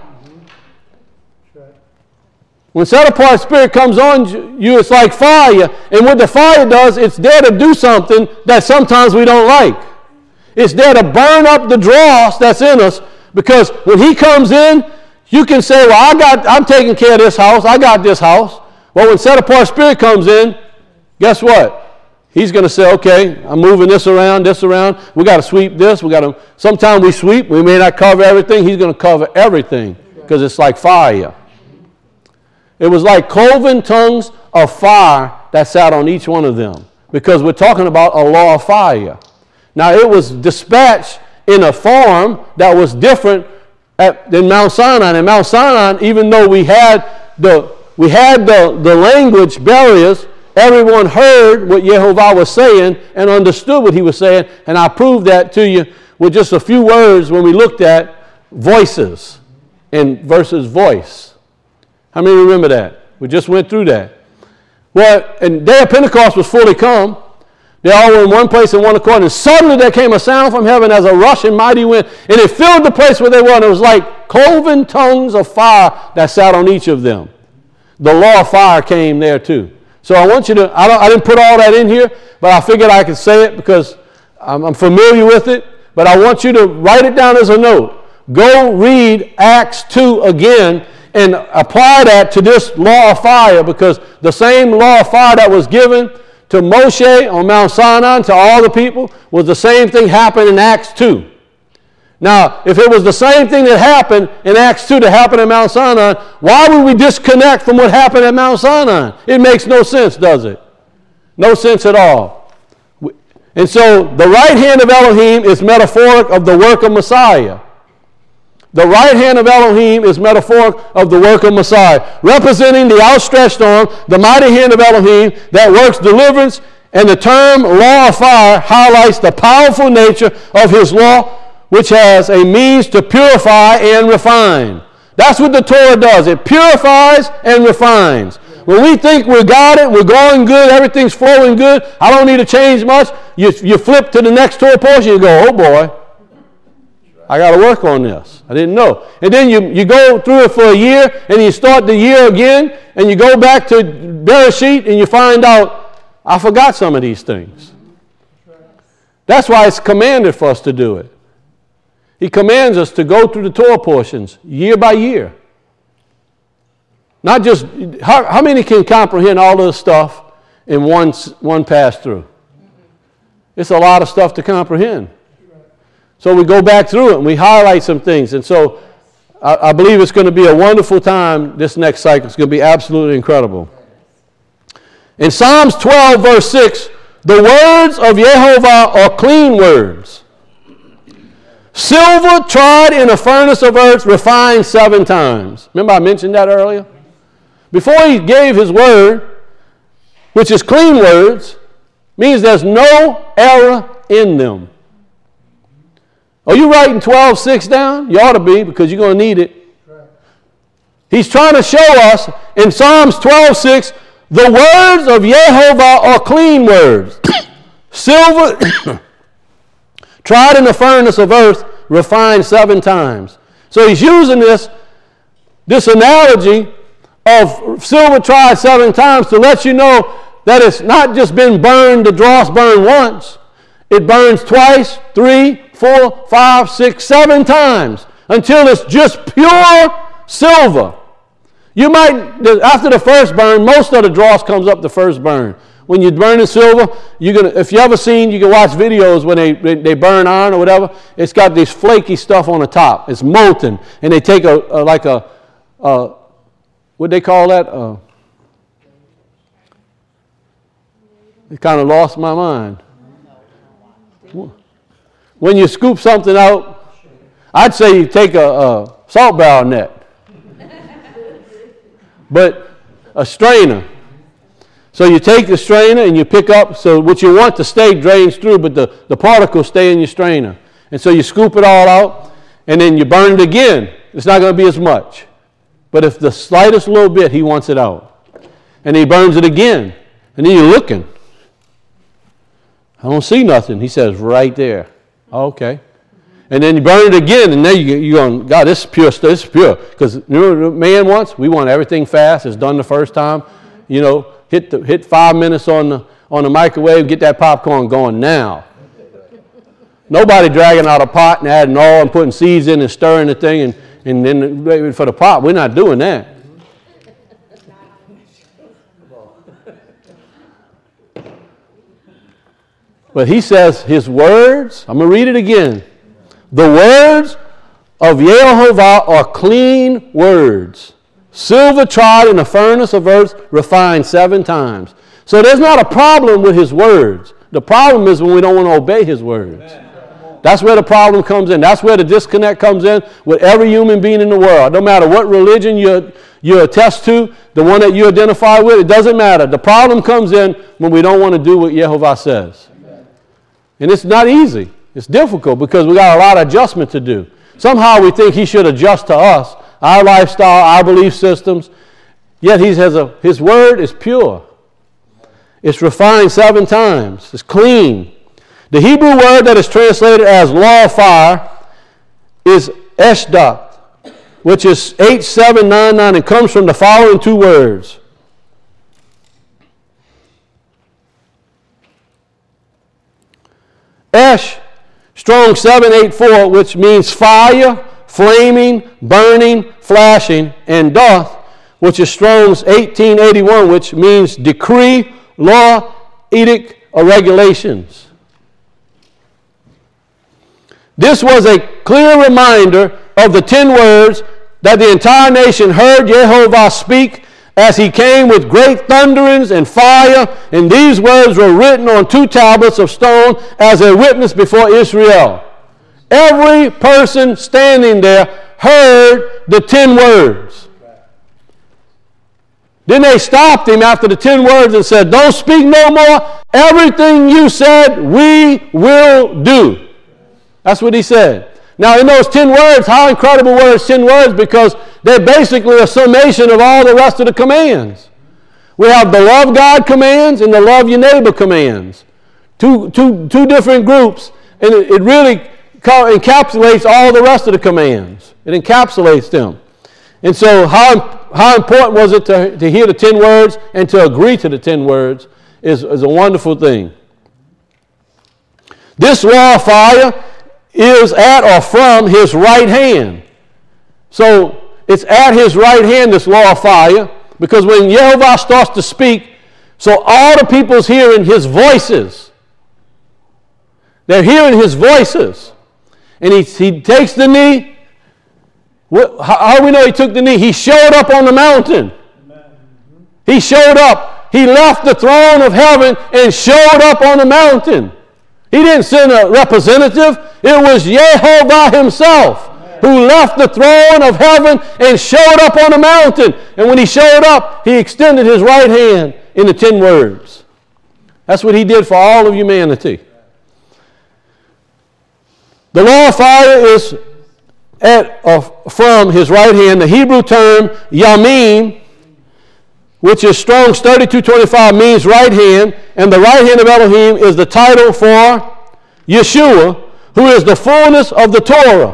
When set-apart Spirit comes on you, it's like fire. And what the fire does, it's there to do something that sometimes we don't like. It's there to burn up the dross that's in us, because when He comes in, you can say, well, I'm taking care of this house. I got this house. Well, when set-apart Spirit comes in, guess what? He's going to say, okay, I'm moving this around. We got to sweep this. Sometimes we sweep. We may not cover everything. He's going to cover everything because it's like fire. It was like cloven tongues of fire that sat on each one of them, because we're talking about a law of fire. Now, it was dispatched in a form that was different than Mount Sinai. And Mount Sinai, even though we had the language barriers, everyone heard what Yehovah was saying and understood what he was saying. And I proved that to you with just a few words when we looked at voices and versus voice. How many remember that? We just went through that. Well, and day of Pentecost was fully come. They all were in one place in one accord. And suddenly there came a sound from heaven as a rushing mighty wind. And it filled the place where they were. And it was like cloven tongues of fire that sat on each of them. The law of fire came there too. So I want you to, I didn't put all that in here, but I figured I could say it because I'm familiar with it. But I want you to write it down as a note. Go read Acts 2 again and apply that to this law of fire, because the same law of fire that was given to Moshe on Mount Sinai to all the people was the same thing happened in Acts 2. Now, if it was the same thing that happened in Acts 2 that happened at Mount Sinai, why would we disconnect from what happened at Mount Sinai? It makes no sense, does it? No sense at all. And so the right hand of Elohim is metaphoric of the work of Messiah. The right hand of Elohim is metaphoric of the work of Messiah, representing the outstretched arm, the mighty hand of Elohim that works deliverance, and the term law of fire highlights the powerful nature of his law, which has a means to purify and refine. That's what the Torah does. It purifies and refines. When we think we got it, we're going good, everything's flowing good, I don't need to change much, you flip to the next Torah portion, you go, oh boy, I got to work on this. I didn't know. And then you go through it for a year, and you start the year again, and you go back to Bereshit, and you find out, I forgot some of these things. That's why it's commanded for us to do it. He commands us to go through the Torah portions year by year. Not just, how many can comprehend all this stuff in one pass through? It's a lot of stuff to comprehend. So we go back through it and we highlight some things. And so I believe it's going to be a wonderful time this next cycle. It's going to be absolutely incredible. In Psalms 12, verse 6, the words of Yehovah are clean words. Silver tried in a furnace of earth, refined 7 times. Remember I mentioned that earlier? Before he gave his word, which is clean words, means there's no error in them. Are you writing 12:6 down? You ought to be, because you're going to need it. He's trying to show us in Psalms 12:6, the words of Yehovah are clean words. Silver tried in the furnace of earth, refined 7 times. So he's using this analogy of silver tried 7 times to let you know that it's not just been burned, the dross burned once. It burns twice, 3, 4, 5, 6, 7 times until it's just pure silver. You might, after the first burn, most of the dross comes up the first burn. When you burn in silver, if you ever seen, you can watch videos when they burn iron or whatever, it's got this flaky stuff on the top. It's molten. And they take what they call that? It kind of lost my mind. When you scoop something out, I'd say you take a salt barrel net. But a strainer. So you take the strainer and you pick up, so what you want to stay drains through, but the particles stay in your strainer. And so you scoop it all out, and then you burn it again. It's not going to be as much. But if the slightest little bit, he wants it out. And he burns it again. And then you're looking. I don't see nothing. He says, right there. Okay. And then you burn it again, and then you're going, God, this is pure. This is pure. Because you know what man wants? We want everything fast. It's done the first time. You know, hit 5 minutes on the microwave, get that popcorn going now. Nobody dragging out a pot and adding oil and putting seeds in and stirring the thing and then for the pot. We're not doing that. But he says his words, I'm going to read it again. The words of Yehovah are clean words. Silver tried in the furnace of earth, refined 7 times. So there's not a problem with his words. The problem is when we don't want to obey his words. That's where the problem comes in. That's where the disconnect comes in with every human being in the world. No matter what religion you attest to, the one that you identify with, it doesn't matter. The problem comes in when we don't want to do what Yehovah says. And it's not easy. It's difficult because we got a lot of adjustment to do. Somehow we think he should adjust to us, our lifestyle, our belief systems. Yet his word is pure. It's refined 7 times. It's clean. The Hebrew word that is translated as law of fire is eshdat, which is 8799 and comes from the following 2 words. Esh, Strong 784, which means fire, flaming, burning, flashing, and doth, which is Strong's 1881, which means decree, law, edict, or regulations. This was a clear reminder of the 10 words that the entire nation heard Yehovah speak as he came with great thunderings and fire, and these words were written on 2 tablets of stone as a witness before Israel. Every person standing there heard the 10 words. Then they stopped him after the 10 words and said, don't speak no more. Everything you said, we will do. That's what he said. Now, in those 10 words, how incredible were those 10 words? Because they're basically a summation of all the rest of the commands. We have the love God commands and the love your neighbor commands. Two different groups, and it really encapsulates all the rest of the commands. It encapsulates them. And so how important was it to hear the 10 words and to agree to the 10 words is a wonderful thing. This law of fire is at or from his right hand. So it's at his right hand, this law of fire, because when Yehovah starts to speak, so all the people's hearing his voices. They're hearing his voices. And he takes the knee. How do we know he took the knee? He showed up on the mountain. He showed up. He left the throne of heaven and showed up on the mountain. He didn't send a representative. It was Yehovah himself who left the throne of heaven and showed up on the mountain. And when he showed up, he extended his right hand in the 10 words. That's what he did for all of humanity. The law of fire is from his right hand. The Hebrew term yamin, which is Strong's 3225, means right hand, and the right hand of Elohim is the title for Yeshua, who is the fullness of the Torah.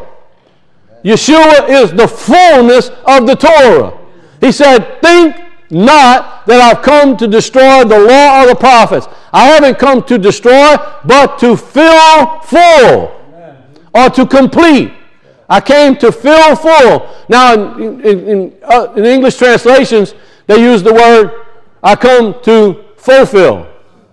Yeshua is the fullness of the Torah. He said, think not that I've come to destroy the law of the prophets. I haven't come to destroy, but to fill full or to complete. I came to fill full. Now, in English translations, they use the word, I come to fulfill.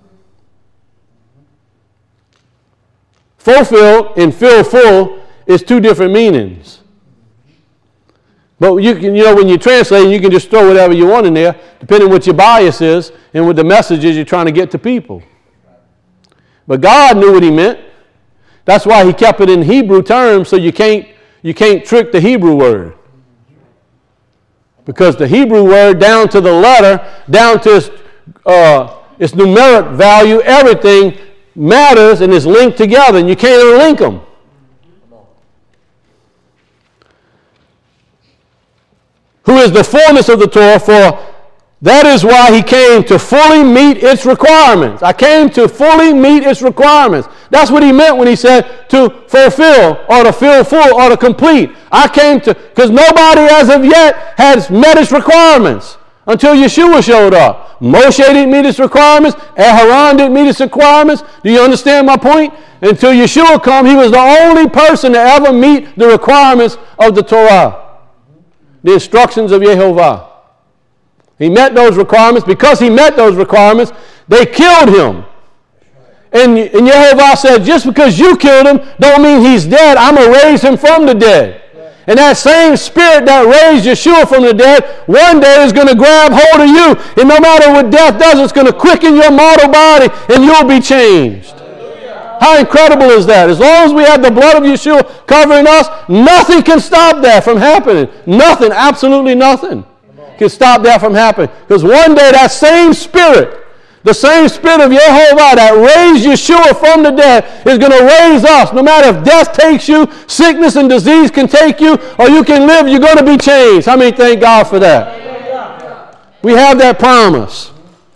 Fulfill and fill full is two different meanings. But you can, when you translate, you can just throw whatever you want in there, depending on what your bias is and what the message is you're trying to get to people. But God knew what he meant. That's why he kept it in Hebrew terms, so you can't trick the Hebrew word. Because the Hebrew word, down to the letter, down to its numeric value, everything matters and is linked together, and you can't unlink them. Who is the fullness of the Torah, for that is why he came, to fully meet its requirements. I came to fully meet its requirements. That's what he meant when he said to fulfill or to fill full or to complete. I came to, because nobody as of yet has met its requirements until Yeshua showed up. Moshe didn't meet its requirements. Aharon didn't meet its requirements. Do you understand my point? Until Yeshua come, he was the only person to ever meet the requirements of the Torah. The instructions of Yehovah. He met those requirements. Because he met those requirements, they killed him. And Yehovah said, just because you killed him, don't mean he's dead. I'm going to raise him from the dead. And that same spirit that raised Yeshua from the dead, one day is going to grab hold of you. And no matter what death does, it's going to quicken your mortal body and you'll be changed. How incredible is that? As long as we have the blood of Yeshua covering us, nothing can stop that from happening. Nothing, absolutely nothing can stop that from happening. Because one day that same spirit, the same spirit of Yehovah that raised Yeshua from the dead is going to raise us. No matter if death takes you, sickness and disease can take you, or you can live, you're going to be changed. How many thank God for that? We have that promise.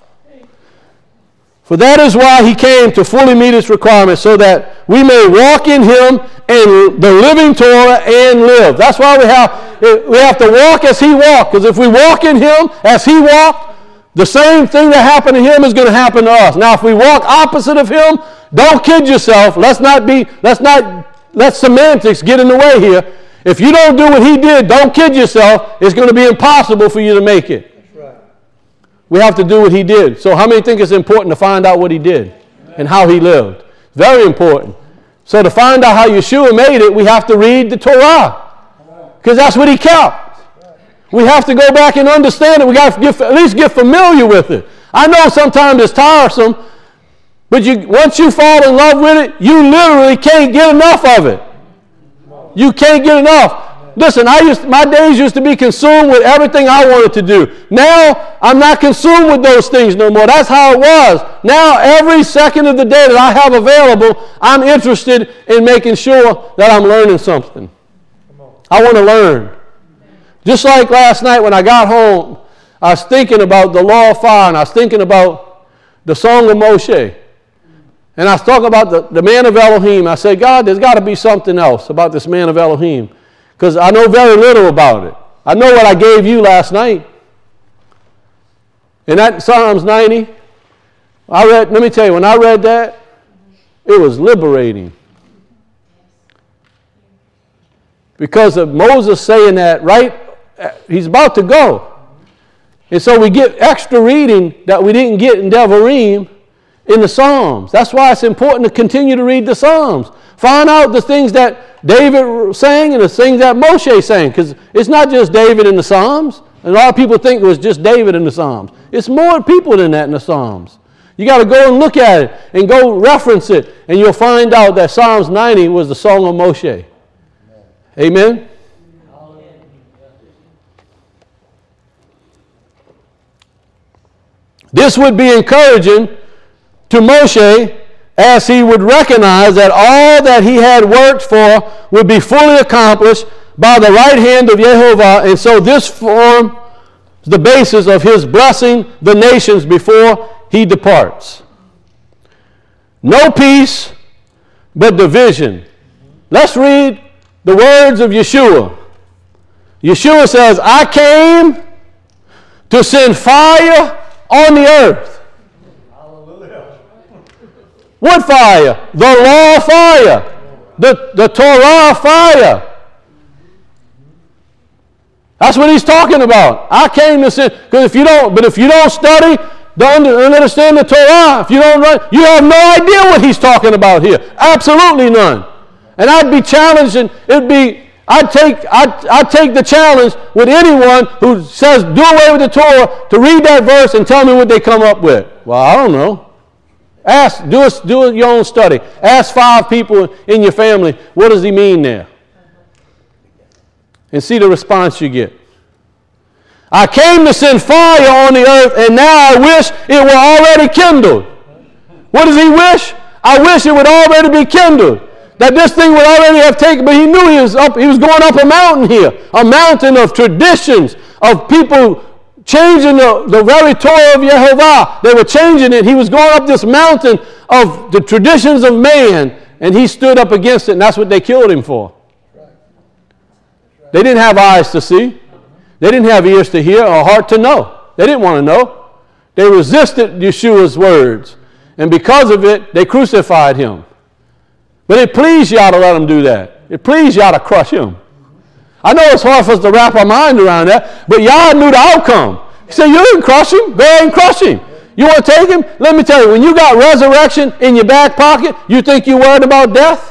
For that is why he came, to fully meet its requirements, so that we may walk in him and the living Torah and live. That's why we have to walk as he walked. Because if we walk in him as he walked, the same thing that happened to him is going to happen to us. Now, if we walk opposite of him, don't kid yourself. Let's not let semantics get in the way here. If you don't do what he did, don't kid yourself. It's going to be impossible for you to make it. We have to do what he did. So how many think it's important to find out what he did and how he lived? Very important. So to find out how Yeshua made it, we have to read the Torah. Because that's what he kept. We have to go back and understand it. We got to at least get familiar with it. I know sometimes it's tiresome, but once you fall in love with it, you literally can't get enough of it. You can't get enough. Listen, my days used to be consumed with everything I wanted to do. Now, I'm not consumed with those things no more. That's how it was. Now, every second of the day that I have available, I'm interested in making sure that I'm learning something. I want to learn. Just like last night when I got home, I was thinking about the law of fire, and I was thinking about the song of Moshe. And I was talking about the man of Elohim. I said, God, there's got to be something else about this man of Elohim. Because I know very little about it. I know what I gave you last night. In that Psalms 90, let me tell you, when I read that, it was liberating. Because of Moses saying that he's about to go. And so we get extra reading that we didn't get in Devarim in the Psalms. That's why it's important to continue to read the Psalms. Find out the things that David sang and the things that Moshe sang. Because it's not just David in the Psalms. And a lot of people think it was just David in the Psalms. It's more people than that in the Psalms. You got to go and look at it and go reference it. And you'll find out that Psalms 90 was the song of Moshe. Amen? This would be encouraging to Moshe, as he would recognize that all that he had worked for would be fully accomplished by the right hand of Yehovah. And so this forms the basis of his blessing the nations before he departs. No peace, but division. Let's read the words of Yeshua. Yeshua says, I came to send fire on the earth. Hallelujah. What fire? The law fire. The Torah fire. That's what he's talking about. I came to sin, because if you don't study, don't understand the Torah, if you don't run, you have no idea what he's talking about here. Absolutely none. And I'd be challenged, and I'd take the challenge with anyone who says do away with the Torah to read that verse and tell me what they come up with. Well, I don't know. Do your own study. Ask 5 people in your family, what does he mean there? And see the response you get. I came to send fire on the earth, and now I wish it were already kindled. What does he wish? I wish it would already be kindled. That this thing would already have taken, but he knew he was going up a mountain here, a mountain of traditions, of people changing the very Torah of Yehovah. They were changing it. He was going up this mountain of the traditions of man, and he stood up against it, and that's what they killed him for. They didn't have eyes to see. They didn't have ears to hear or a heart to know. They didn't want to know. They resisted Yeshua's words, and because of it, they crucified him. But it pleased Yah to let him do that. It pleased Yah to crush him. I know it's hard for us to wrap our mind around that, but Yah knew the outcome. He said, you didn't crush him. Go ahead and crush him. You want to take him? Let me tell you, when you got resurrection in your back pocket, you think you're worried about death?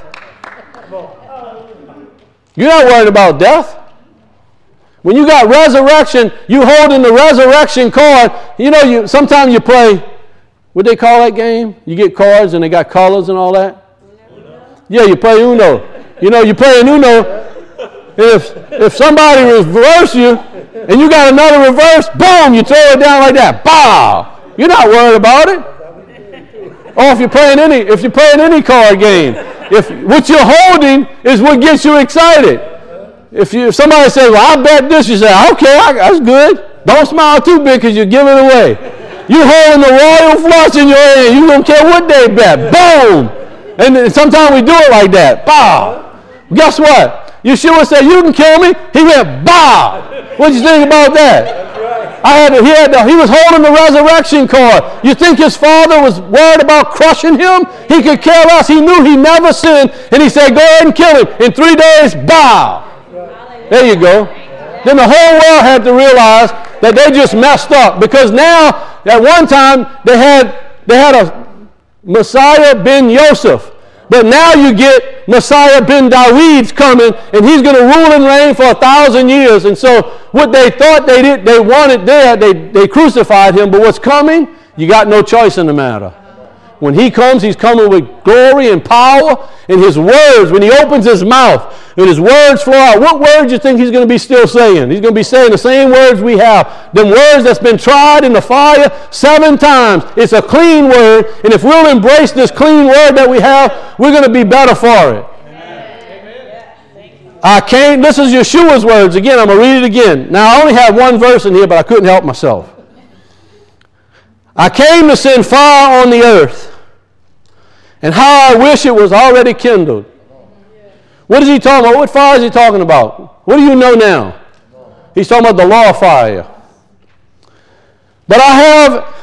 You're not worried about death. When you got resurrection, you holding the resurrection card. You know, sometimes you play, what they call that game? You get cards and they got colors and all that. Yeah, you play Uno. You know, you play an Uno. If somebody reverse you and you got another reverse, boom, you throw it down like that. Bow. You're not worried about it. Or if you're playing any card game, if what you're holding is what gets you excited. If somebody says, well, I bet this, you say, okay, that's good. Don't smile too big because you give it away. You holding the royal flush in your hand. You don't care what they bet. Boom. And sometimes we do it like that. Bow. Guess what? Yeshua said, you can kill me. He went, bow. What do you think about that? He was holding the resurrection card. You think his father was worried about crushing him? He could care less. He knew he never sinned. And he said, go ahead and kill him. In 3 days, bow. There you go. Then the whole world had to realize that they just messed up. Because now, at one time, they had a Messiah ben Yosef. But now you get Messiah ben David's coming, and he's going to rule and reign for 1,000 years. And so what they thought they wanted there, they crucified him. But what's coming, you got no choice in the matter. When he comes, he's coming with glory and power. And his words, when he opens his mouth and his words flow out, what words do you think he's going to be still saying? He's going to be saying the same words we have. Them words that's been tried in the fire 7 times. It's a clean word. And if we'll embrace this clean word that we have, we're going to be better for it. Amen. This is Yeshua's words. Again, I'm going to read it again. Now, I only have one verse in here, but I couldn't help myself. I came to send fire on the earth, and how I wish it was already kindled. What is he talking about? What fire is he talking about? What do you know now? He's talking about the law of fire. But I have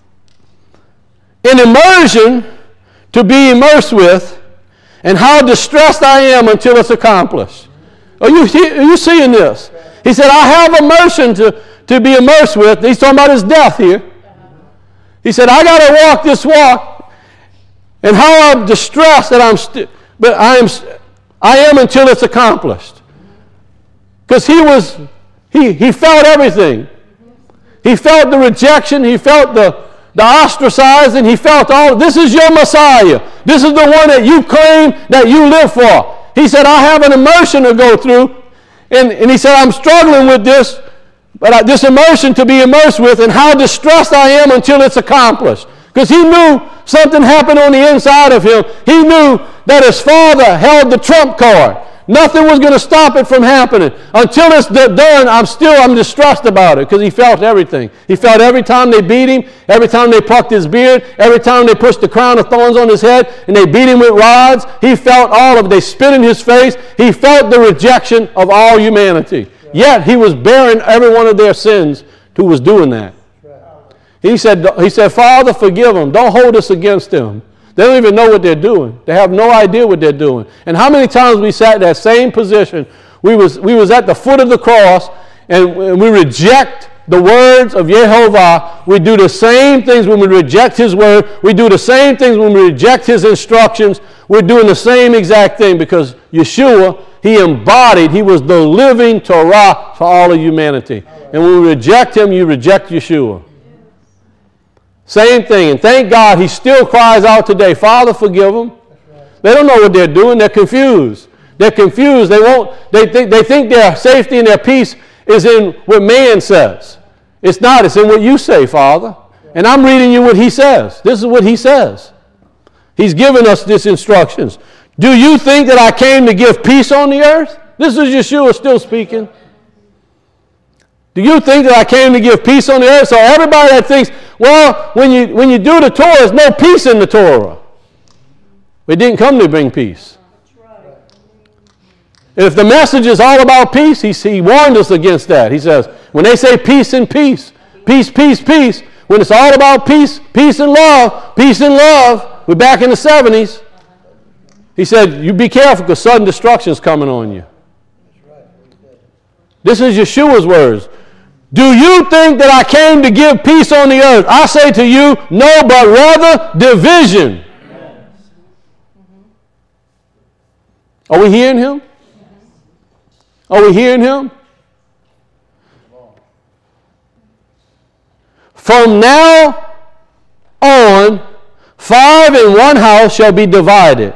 an immersion to be immersed with, and how distressed I am until it's accomplished. Are you seeing this? He said, I have immersion to be immersed with. He's talking about his death here. He said, I got to walk this walk, and how I'm distressed that but I am until it's accomplished. Because he felt everything. He felt the rejection. He felt the ostracizing. He felt all. This is your Messiah. This is the one that you claim that you live for. He said, I have an immersion to go through. And he said, I'm struggling with this. But this immersion to be immersed with, and how distressed I am until it's accomplished. Because he knew something happened on the inside of him. He knew that his father held the trump card. Nothing was going to stop it from happening. Until it's done, I'm distressed about it, because he felt everything. He felt every time they beat him, every time they plucked his beard, every time they pushed the crown of thorns on his head, and they beat him with rods. He felt all of it. They spit in his face. He felt the rejection of all humanity. Yet he was bearing every one of their sins who was doing that. He said, Father, forgive them. Don't hold this against them. They don't even know what they're doing. They have no idea what they're doing. And how many times we sat in that same position? We was at the foot of the cross, and we reject the words of Yehovah. We do the same things when we reject his word. We do the same things when we reject his instructions. We're doing the same exact thing because Yeshua, he was the living Torah for all of humanity. And when we reject him, you reject Yeshua. Same thing. And thank God he still cries out today, Father, forgive them. They don't know what they're doing. They're confused. They're confused. They think their safety and their peace is in what man says. It's not. It's in what you say, Father. And I'm reading you what he says. This is what he says. He's given us these instructions. Do you think that I came to give peace on the earth? This is Yeshua still speaking. Do you think that I came to give peace on the earth? So everybody that thinks, well, when you do the Torah, there's no peace in the Torah. We didn't come to bring peace. If the message is all about peace, he warned us against that. He says, when they say peace and peace, peace, peace, peace, when it's all about peace, peace and love, we're back in the 70s. He said, you be careful because sudden destruction is coming on you. This is Yeshua's words. Do you think that I came to give peace on the earth? I say to you, no, but rather division. Are we hearing him? Are we hearing him? From now on, 5 in one house shall be divided.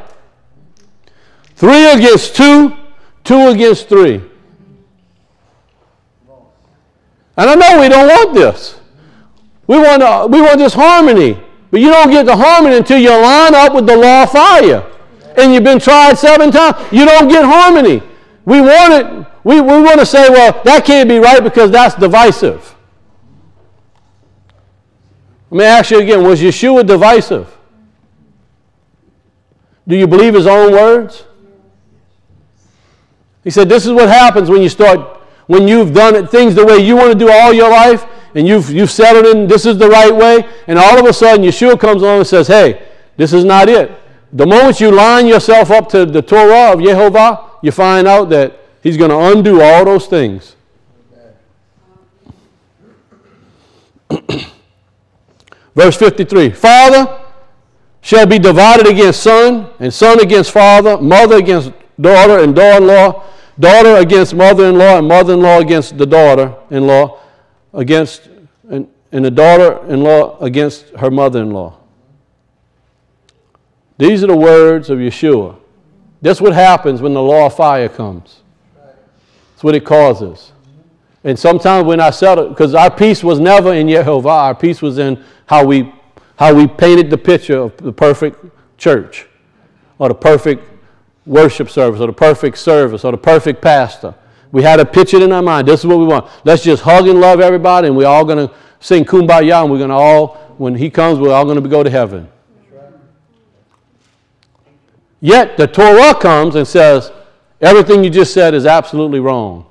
3 against 2, 2 against 3. And I know we don't want this. We want this harmony. But you don't get the harmony until you line up with the law of fire. And you've been tried 7 times. You don't get harmony. We want it. We want to say, well, that can't be right because that's divisive. Let me ask you again, was Yeshua divisive? Do you believe his own words? He said, this is what happens when you've done things the way you want to do all your life, and you've settled in, this is the right way, and all of a sudden Yeshua comes along and says, hey, this is not it. The moment you line yourself up to the Torah of Yehovah, you find out that he's going to undo all those things. Verse 53, father shall be divided against son, and son against father, mother against daughter and daughter-in-law, daughter against mother-in-law, and mother-in-law against the daughter-in-law, and the daughter-in-law against her mother-in-law. These are the words of Yeshua. That's what happens when the law of fire comes. That's what it causes. And sometimes when I settle, because our peace was never in Yehovah, our peace was in how we painted the picture of the perfect church, or the perfect worship service, or the perfect service, or the perfect pastor. We had a picture in our mind. This is what we want. Let's just hug and love everybody, and we're all going to sing Kumbaya, and we're going to all, when he comes, we're all going to go to heaven. Yet the Torah comes and says, everything you just said is absolutely wrong.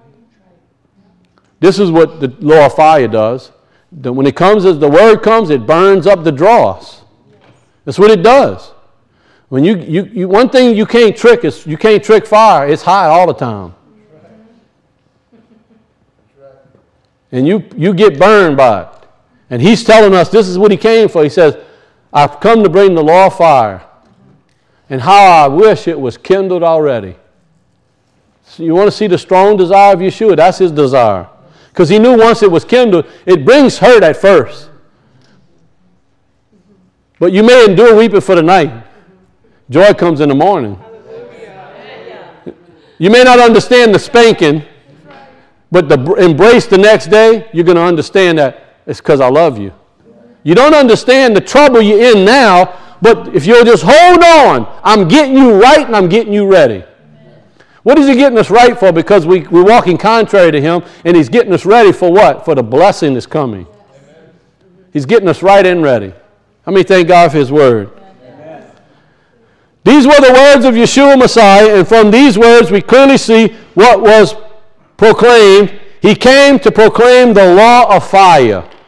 This is what the law of fire does. When it comes, as the word comes, it burns up the dross. That's what it does. When you one thing you can't trick is you can't trick fire. It's hot all the time. And you get burned by it. And he's telling us this is what he came for. He says, I've come to bring the law of fire. And how I wish it was kindled already. So you want to see the strong desire of Yeshua? That's his desire. Because he knew once it was kindled, it brings hurt at first. But you may endure weeping for the night. Joy comes in the morning. You may not understand the spanking, but the embrace the next day, you're going to understand that it's because I love you. You don't understand the trouble you're in now, but if you'll just hold on, I'm getting you right and I'm getting you ready. What is he getting us right for? Because we're walking contrary to him, and he's getting us ready for what? For the blessing that's coming. He's getting us right and ready. How many thank God for his word? Amen. These were the words of Yeshua Messiah, and from these words we clearly see what was proclaimed. He came to proclaim the law of fire.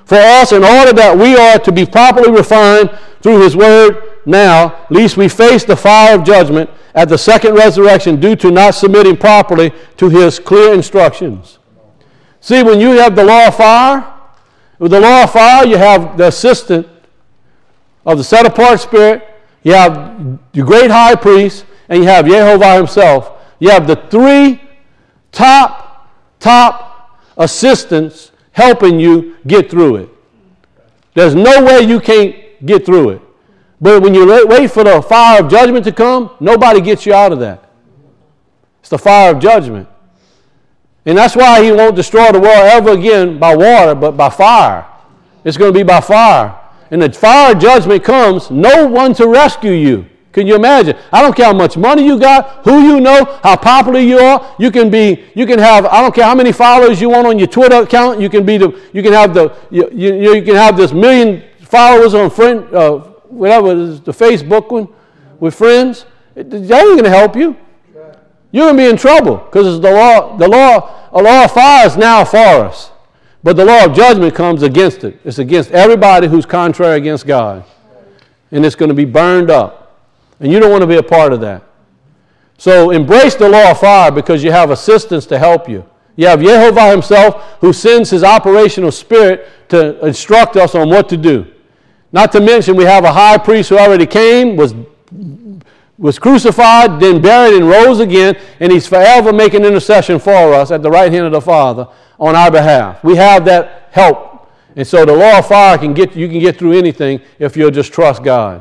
for us in order that we are to be properly refined through his word now, lest we face the fire of judgment at the second resurrection due to not submitting properly to his clear instructions. See, when you have the law of fire, with the law of fire, you have the assistant of the set-apart spirit, you have your great high priest, and you have Jehovah himself. You have the three top assistants helping you get through it. There's no way you can't get through it. But when you wait for the fire of judgment to come, nobody gets you out of that. It's the fire of judgment. And that's why he won't destroy the world ever again by water, but by fire. It's going to be by fire. And the fire of judgment comes, no one to rescue you. Can you imagine? I don't care how much money you got, who you know, how popular you are. You can have, I don't care how many followers you want on your Twitter account. You can have this million followers on whatever it is, the Facebook one with friends. That ain't going to help you. You're going to be in trouble because the law of fire is now for us. But the law of judgment comes against it. It's against everybody who's contrary against God. And it's going to be burned up. And you don't want to be a part of that. So embrace the law of fire because you have assistants to help you. You have Jehovah himself who sends his operational spirit to instruct us on what to do. Not to mention we have a high priest who already came, was crucified, then buried and rose again, and he's forever making intercession for us at the right hand of the Father on our behalf. We have that help. And so the law of fire you can get through anything if you'll just trust God.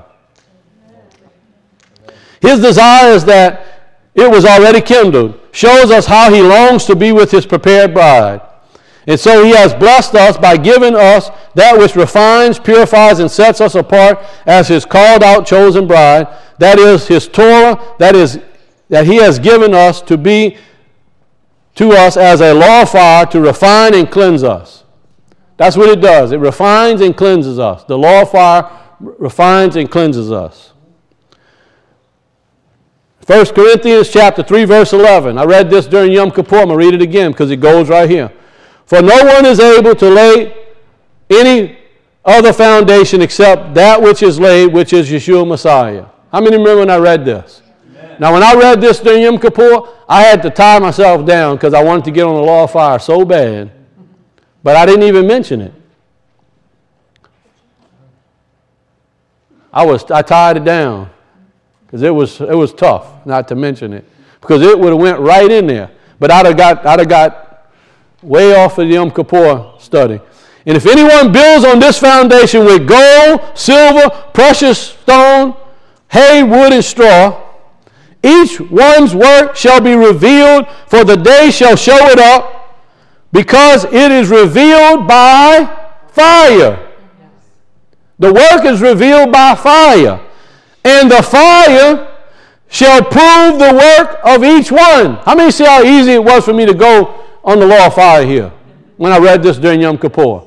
His desire is that it was already kindled, shows us how he longs to be with his prepared bride. And so he has blessed us by giving us that which refines, purifies, and sets us apart as his called out chosen bride. That is his Torah, that he has given us to be to us as a law of fire to refine and cleanse us. That's what it does. It refines and cleanses us. The law of fire refines and cleanses us. 1 Corinthians chapter 3, verse 11. I read this during Yom Kippur. I'm going to read it again because it goes right here. For no one is able to lay any other foundation except that which is laid, which is Yeshua Messiah. How many remember when I read this? Amen. Now, when I read this during Yom Kippur, I had to tie myself down because I wanted to get on the law of fire so bad. But I didn't even mention it. I tied it down because it was tough not to mention it because it would have went right in there. But I'd have got way off of the Yom Kippur study. And if anyone builds on this foundation with gold, silver, precious stone, hay, wood, and straw, each one's work shall be revealed, for the day shall show it up, because it is revealed by fire. The work is revealed by fire. And the fire shall prove the work of each one. How many see how easy it was for me to go on the law of fire here when I read this during Yom Kippur?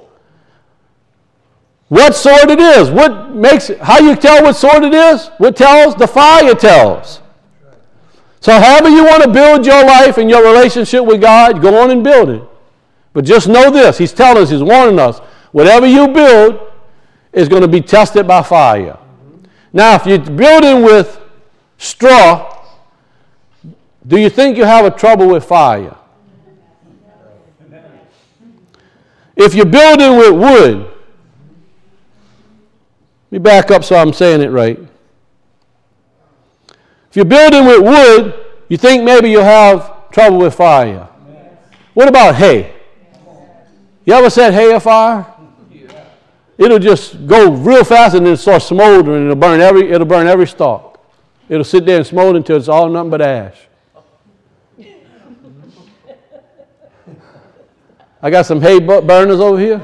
What sort it is? How you tell what sort it is? What tells? The fire tells. So however you want to build your life and your relationship with God, go on and build it. But just know this, he's telling us, he's warning us, whatever you build is going to be tested by fire. Now, if you're building with straw, do you think you have a trouble with fire? If you're building with wood, let me back up so I'm saying it right. If you're building with wood, you think maybe you'll have trouble with fire. What about hay? You ever set hay afire? It'll just go real fast and then start smoldering and it'll burn every stalk. It'll sit there and smolder until it's all nothing but ash. I got some hay burners over here.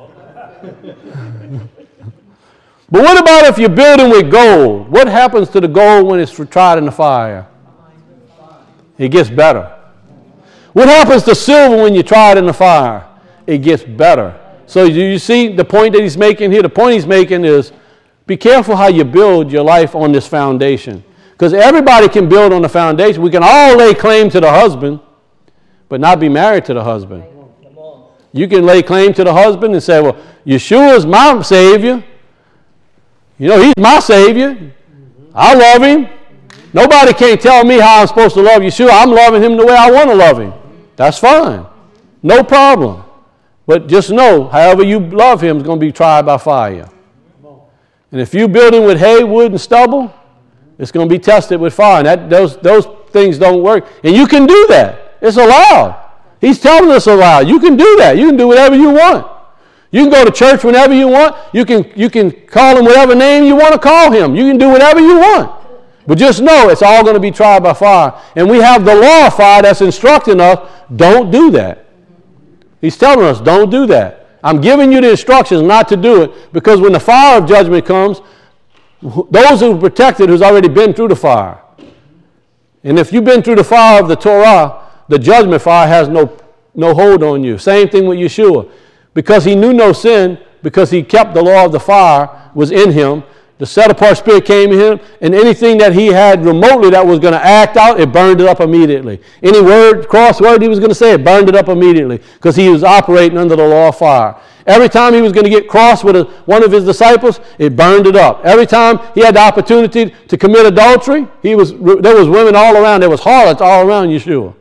But what about if you're building with gold? What happens to the gold when it's tried in the fire? It gets better. What happens to silver when you try it in the fire? It gets better. So do you see the point that he's making here? The point he's making is be careful how you build your life on this foundation. Because everybody can build on the foundation. We can all lay claim to the husband, but not be married to the husband. You can lay claim to the husband and say, well, Yeshua's my Savior. You know, he's my Savior. I love him. Nobody can't tell me how I'm supposed to love Yeshua. I'm loving him the way I want to love him. That's fine. No problem. But just know, however you love him is going to be tried by fire. And if you're building with hay, wood, and stubble, it's going to be tested with fire. And those things don't work. And you can do that. It's allowed. He's telling us allowed. You can do that. You can do whatever you want. You can go to church whenever you want. You can call him whatever name you want to call him. You can do whatever you want. But just know it's all going to be tried by fire. And we have the law of fire that's instructing us, don't do that. He's telling us, don't do that. I'm giving you the instructions not to do it, because when the fire of judgment comes, those who are protected who's already been through the fire. And if you've been through the fire of the Torah, the judgment fire has no hold on you. Same thing with Yeshua. Because he knew no sin, because he kept the law of the fire was in him, the set-apart spirit came in him, and anything that he had remotely that was going to act out, it burned it up immediately. Any word, cross word he was going to say, it burned it up immediately, because he was operating under the law of fire. Every time he was going to get cross with one of his disciples, it burned it up. Every time he had the opportunity to commit adultery, there was women all around. There was harlots all around Yeshua.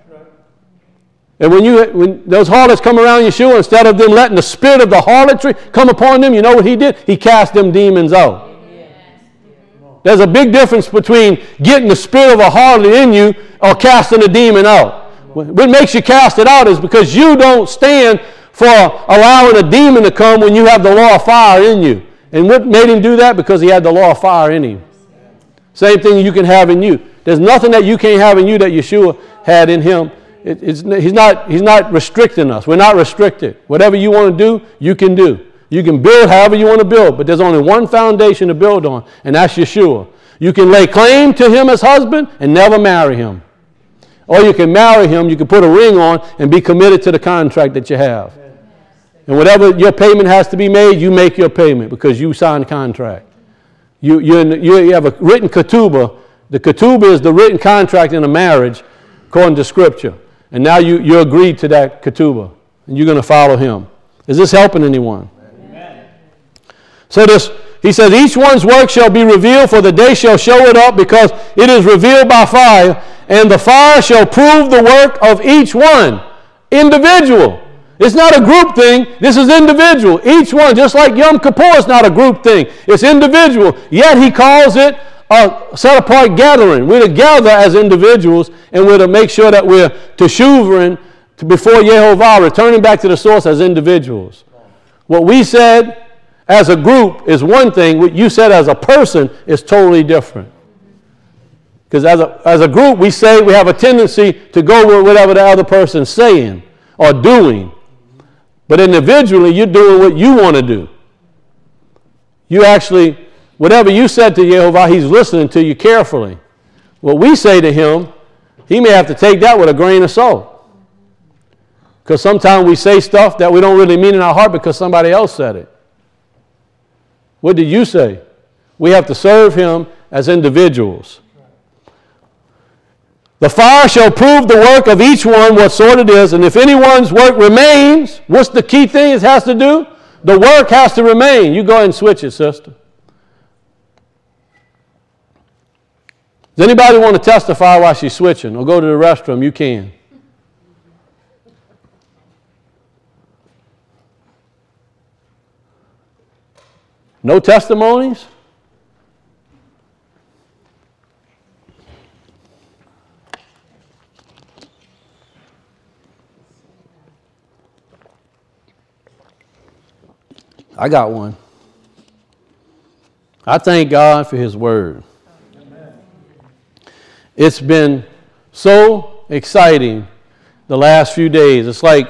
And when those harlots come around Yeshua, instead of them letting the spirit of the harlotry come upon them, you know what he did? He cast them demons out. There's a big difference between getting the spirit of a harlot in you or casting a demon out. What makes you cast it out is because you don't stand for allowing a demon to come when you have the law of fire in you. And what made him do that? Because he had the law of fire in him. Same thing you can have in you. There's nothing that you can't have in you that Yeshua had in him. He's not restricting us. We're not restricted. Whatever you want to do, you can do. You can build however you want to build, but there's only one foundation to build on, and that's Yeshua. You can lay claim to him as husband and never marry him. Or you can marry him, you can put a ring on and be committed to the contract that you have. And whatever your payment has to be made, you make your payment because you signed the contract. You have a written ketubah. The ketubah is the written contract in a marriage according to Scripture. And now you agreed to that ketubah, and you're going to follow him. Is this helping anyone? Amen. So he says, each one's work shall be revealed, for the day shall show it up, because it is revealed by fire, and the fire shall prove the work of each one. Individual. It's not a group thing. This is individual. Each one, just like Yom Kippur is not a group thing. It's individual. Yet he calls it a set-apart gathering. We're to gather as individuals, and we're to make sure that we're teshuvah before Yehovah, returning back to the source as individuals. What we said as a group is one thing. What you said as a person is totally different. Because as a group, we say we have a tendency to go with whatever the other person's saying or doing. But individually, you're doing what you want to do. You actually, whatever you said to Yehovah, he's listening to you carefully. What we say to him, he may have to take that with a grain of salt. Because sometimes we say stuff that we don't really mean in our heart because somebody else said it. What did you say? We have to serve him as individuals. The fire shall prove the work of each one, what sort it is, and if anyone's work remains, what's the key thing it has to do? The work has to remain. You go ahead and switch it, sister. Does anybody want to testify while she's switching or go to the restroom? You can. No testimonies? I got one. I thank God for his word. Amen. It's been so exciting the last few days. It's like,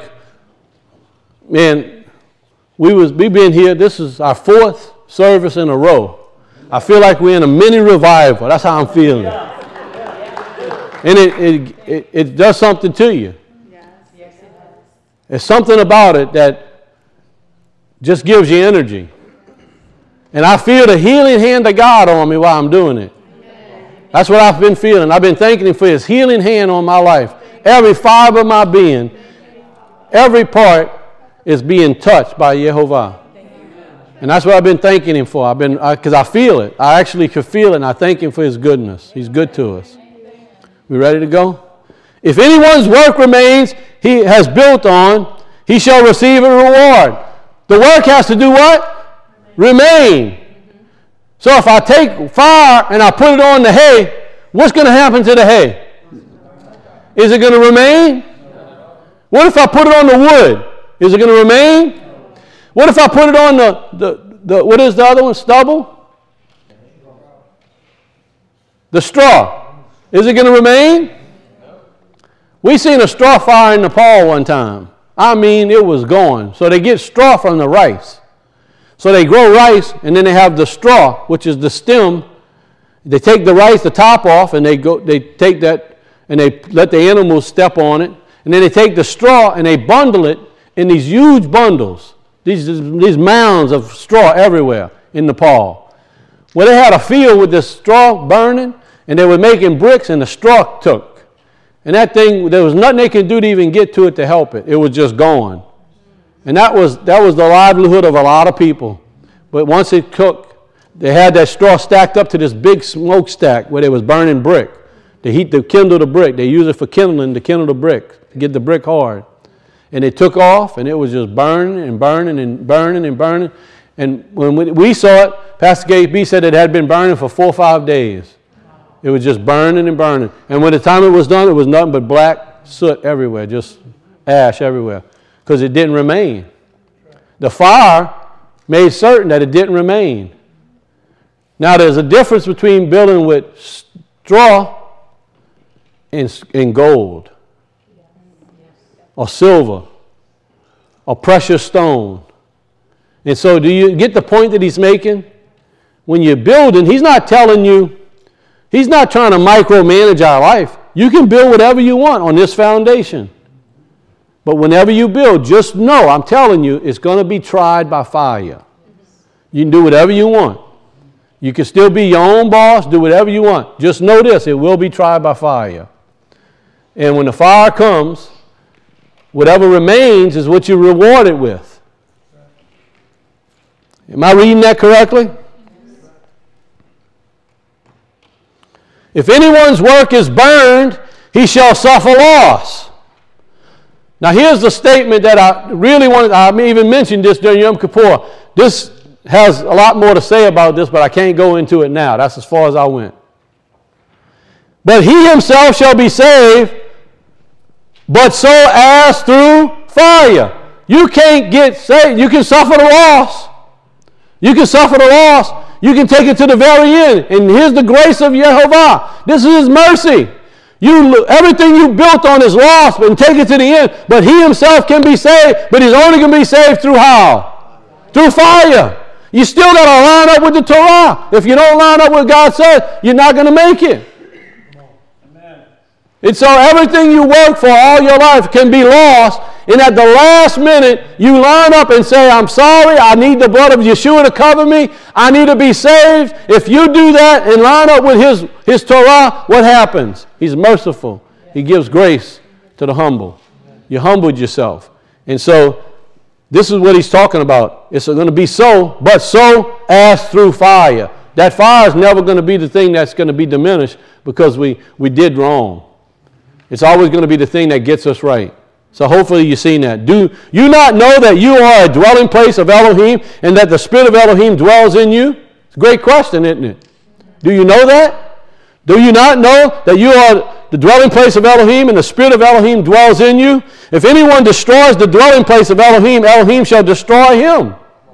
man, we've been here. This is our fourth service in a row. I feel like we're in a mini revival. That's how I'm feeling. And it does something to you. There's something about it that just gives you energy. And I feel the healing hand of God on me while I'm doing it. That's what I've been feeling. I've been thanking him for his healing hand on my life. Every fiber of my being, every part is being touched by Yehovah. And that's what I've been thanking him for. Because I feel it. I actually could feel it, and I thank him for his goodness. He's good to us. We ready to go? If anyone's work remains, he has built on, he shall receive a reward. The work has to do what? Remain. So if I take fire and I put it on the hay, what's going to happen to the hay? Is it going to remain? What if I put it on the wood? Is it going to remain? What if I put it on the what is the other one? Stubble? The straw. Is it going to remain? We seen a straw fire in Nepal one time. I mean, it was going. So they get straw from the rice. So they grow rice, and then they have the straw, which is the stem. They take the rice, the top off, and they take that, and they let the animals step on it. And then they take the straw, and they bundle it in these huge bundles, these mounds of straw everywhere in Nepal. Well, they had a field with this straw burning, and they were making bricks, and the straw took. And that thing, there was nothing they could do to even get to it to help it. It was just gone. And that was the livelihood of a lot of people. But once it cooked, they had that straw stacked up to this big smokestack where they was burning brick. To kindle the brick. They use it for kindling to kindle the brick, to get the brick hard. And it took off, and it was just burning and burning and burning and burning. And when we saw it, Pastor Gabe B said it had been burning for 4 or 5 days. It was just burning and burning. And when the time it was done, it was nothing but black soot everywhere, just ash everywhere, because it didn't remain. The fire made certain that it didn't remain. Now, there's a difference between building with straw and gold or silver or precious stone. And so do you get the point that he's making? When you're building, he's not telling you, he's not trying to micromanage our life. You can build whatever you want on this foundation. But whenever you build, just know, I'm telling you, it's going to be tried by fire. You can do whatever you want. You can still be your own boss, do whatever you want. Just know this, it will be tried by fire. And when the fire comes, whatever remains is what you're rewarded with. Am I reading that correctly? If anyone's work is burned, he shall suffer loss. Now here's the statement that I really wanted, I even mentioned this during Yom Kippur. This has a lot more to say about this, but I can't go into it now. That's as far as I went. But he himself shall be saved, but so as through fire. You can't get saved. You can suffer the loss. You can suffer the loss. You can take it to the very end. And here's the grace of Yehovah. This is his mercy. Everything you built on is lost, and take it to the end. But he himself can be saved, but he's only going to be saved through how? Through fire. You still got to line up with the Torah. If you don't line up with what God says, you're not going to make it. Amen. And so everything you work for all your life can be lost, and at the last minute, you line up and say, I'm sorry, I need the blood of Yeshua to cover me. I need to be saved. If you do that and line up with his Torah, what happens? He's merciful. He gives grace to the humble. You humbled yourself. And so this is what he's talking about. It's going to be so, but so as through fire. That fire is never going to be the thing that's going to be diminished because we did wrong. It's always going to be the thing that gets us right. So hopefully you've seen that. Do you not know that you are a dwelling place of Elohim and that the Spirit of Elohim dwells in you? It's a great question, isn't it? Do you know that? Do you not know that you are the dwelling place of Elohim and the Spirit of Elohim dwells in you? If anyone destroys the dwelling place of Elohim, Elohim shall destroy him.